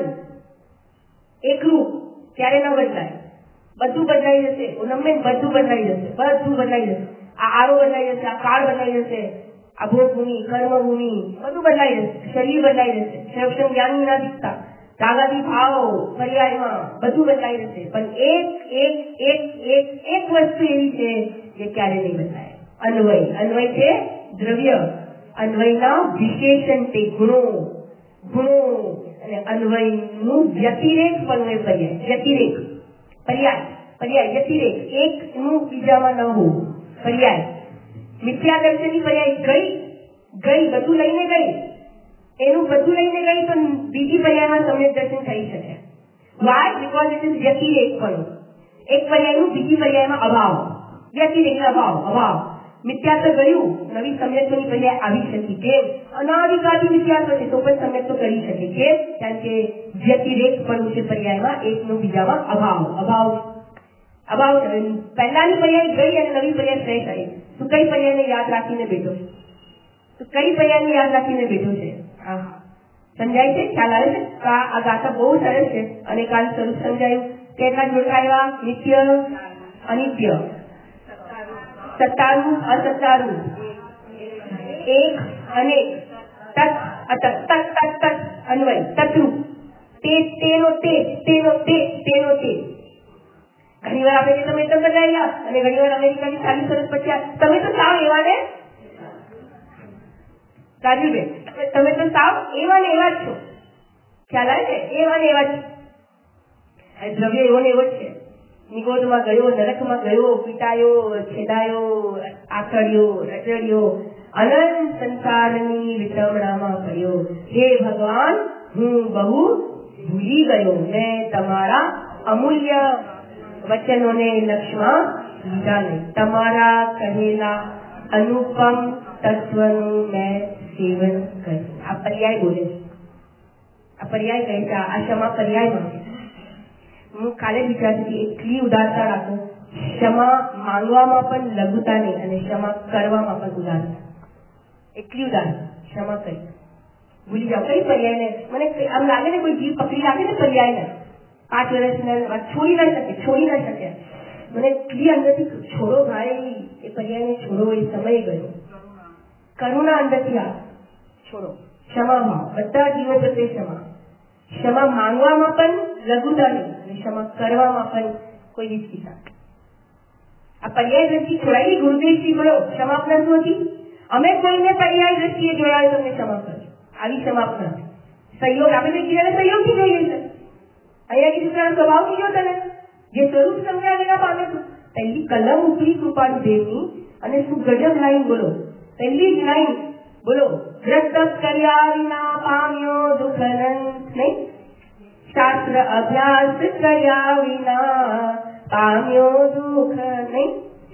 એક રૂપ ક્યારે ન બદલાય. બધું બદલાઈ જશે. ઉન્નમેન બધું બદલાઈ જશે, બધું બદલાઈ જશે. આ આરો બદલાઈ જશે, આ કાળ બદલાઈ જશે, આ ભોગભૂમિ, કર્મભૂમિ બધું બદલાઈ જશે, શરીર બદલાઈ જશે, સક્ષમ જ્ઞાની ના દીકતા, રાગાદી ભાવ પર્યાયમાં બધું બદલાઈ જશે. પણ એક એક એક એક એક વસ્તુ એવી છે જે ક્યારે નહીં બદલાય. अन्वय છે દ્રવ્ય, अन्वयના વિશેષણ તે ગુણો અને अन्वयનું વ્યતિરેકપણું એ પર્યાય. વ્યતિરેક પર્યાય વ્યતિરેક, એકનું બીજામાં ન હોવું. પર્યાય મિથ્યા દર્શનની પર્યાય ગઈ બધું લઈને ગઈ, એનું બધું લઈને ગઈ તો બીજી પર્યાયમાં સમ્યક દર્શન થઈ શકે. વાય? બીકોઝ ઇટ ઇઝ વ્યતિરેકપણું. એક પર્યાયનું બીજી પર્યાયમાં અભાવ. વ્યતિરેક અભાવ. મિથ્યા તો ગયું, નવી સમ્યકની પર્યાય આવી શકી. કેમ? અનાદિકાળથી મિથ્યાત્વ છે તો પણ સમ્યક તો કરી શકે. કેમ? કારણ કે વ્યતિરેકપણું છે પર્યાયમાં, એકનું બીજામાં અભાવ. પહેલાની પર્યાય ગઈ અને નવી પર્યાય શ્રેષ્ઠ આવી. તું કઈ પર્યાયને યાદ રાખીને બેઠો છે? સમજાય છે? ખ્યાલ આવે છે? તો આ ગાથા બહુ સરસ છે અને કાલ સ્વરૂપ સમજાયું. કેટલા જોડકા આવ્યા? નિત્ય, અનિત્ય, સત્તારૂપ, અસત્તારૂપ, એક, અનેક, તત્, અતત્, તત્, તત્, તત્, અન્વય, તત્રૂપ, તેનો તે, તેનો તે, તેનો તે. ઘણી વાર આપણે તમે એકદમ બદલાઈ અને ઘણી વાર અમેરિકાની ખાલી સરસ પછી તમે તો સાવ એવા ને રાજુબેન, તમે તો સાવ એવા ને એવા જ છો. ખ્યાલ આવે છે? એવા ને એવા જ. દ્રવ્ય એવો ને એવો જ છે. નિગોદમાં ગયો, નરકમાં ગયો, પીટાયો, છેદાયો, આખડ્યો, રચડ્યો, અનંત સંસારની વિતરણામાં ગયો. હે ભગવાન, હું બહુ ભૂલી ગયો. મેં તમારા અમૂલ્ય વચનોને લક્ષમાં લીધા નહીં. તમારા કહેલા અનુપમ તત્વનું મેં સેવન કર્યું. આ પર્યાય બોલે છે. આ પર્યાય કહે છે. આ ક્ષમા પર્યાયમાં છે. હું કાલે વિચારતી એટલી ઉદારતા રાખો. ક્ષમા માંગવામાં પણ લઘુતા નહીં અને ક્ષમા કરવામાં પણ ઉદારતા. એટલી ઉદાર ક્ષમા કરી. ભૂલી જાઓ કઈ પર્યાય ને. મને આમ લાગે ને કોઈ જીવ પકડી રાખે ને પર્યાય ને 5 વર્ષના છોડી ના શકે. મને એટલી અંદરથી છોડો ભાઈ, એ પર્યાયને છોડો. એ સમય ગયો. કરુણા અંદરથી આ છોડો. ક્ષમા ભાવ બધા જીવો પ્રત્યે ક્ષમા. ક્ષમા માંગવામાં પણ લઘુતા નહીં અને ક્ષમા કરવામાં પણ કોઈ નિશ્ચિતા. આ પર્યાય દ્રષ્ટિ છોડાયેલી ગુરુદેવજી બોલો. ક્ષમાપના શું હતી? અમે કોઈને પર્યાય દ્રષ્ટિએ જોડાય તમને ક્ષમા કરજો. આવી ક્ષમાપના. સહયોગ આપણે એકબીજાને સહયોગથી જોઈએ છે. અહીંયા કીધું સ્વભાવથી જો તને જે સ્વરૂપ સમજ્યા વિના પામે તું. પહેલી કલમ ઉપરી કૃપાળુ દેવની અને શું ગજબ લાઈન બોલો. પહેલી જ લાઈન બોલો. વ્રત કર્યા વિના પામ્યો દુઃખ અનંત નહીં. શાસ્ત્ર અભ્યાસ કર્યા વિના પામ્યો દુઃખ નહીં.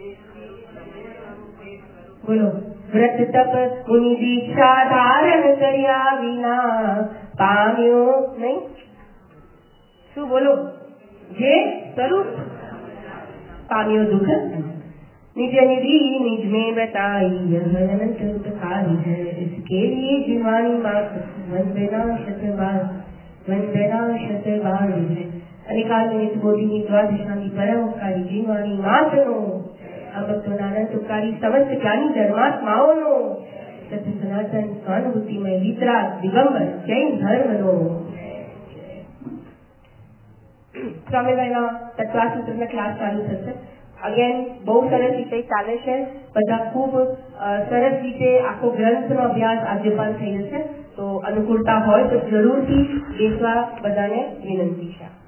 બોલો. વ્રત તપ મુનિ દીક્ષા ધારણ કર્યા વિના પામ્યો નહીં. શું બોલો? જે સ્વરૂપ પામ્યો દુઃખ. निज निधि निज में बताई अनंत उपकारी है. इसके लिए जीवानी मात वंदना शतवार है. अनेकाल निमित्त बोधी ની દ્વાદશાની પરોપકારી જીવાની માતનો આ ભક્તોના અનંત ઉપકારી સમસ્ત જ્ઞાની ધર્માત્માઓનો સત સનાતન સ્વાનુભૂતિમય વિતરાગ દિગંબર જૈન ધર્મનો. સ્વામીના તત્વાસૂત્રના ક્લાસ ચાલુ થશે. અગેન બહુ સરસ રીતે ચાલે છે. બધા ખૂબ સરસ રીતે આખો ગ્રંથનો અભ્યાસ આજે પણ થઈ જશે. તો અનુકૂળતા હોય તો જરૂરથી બેસવા બધાને વિનંતી છે.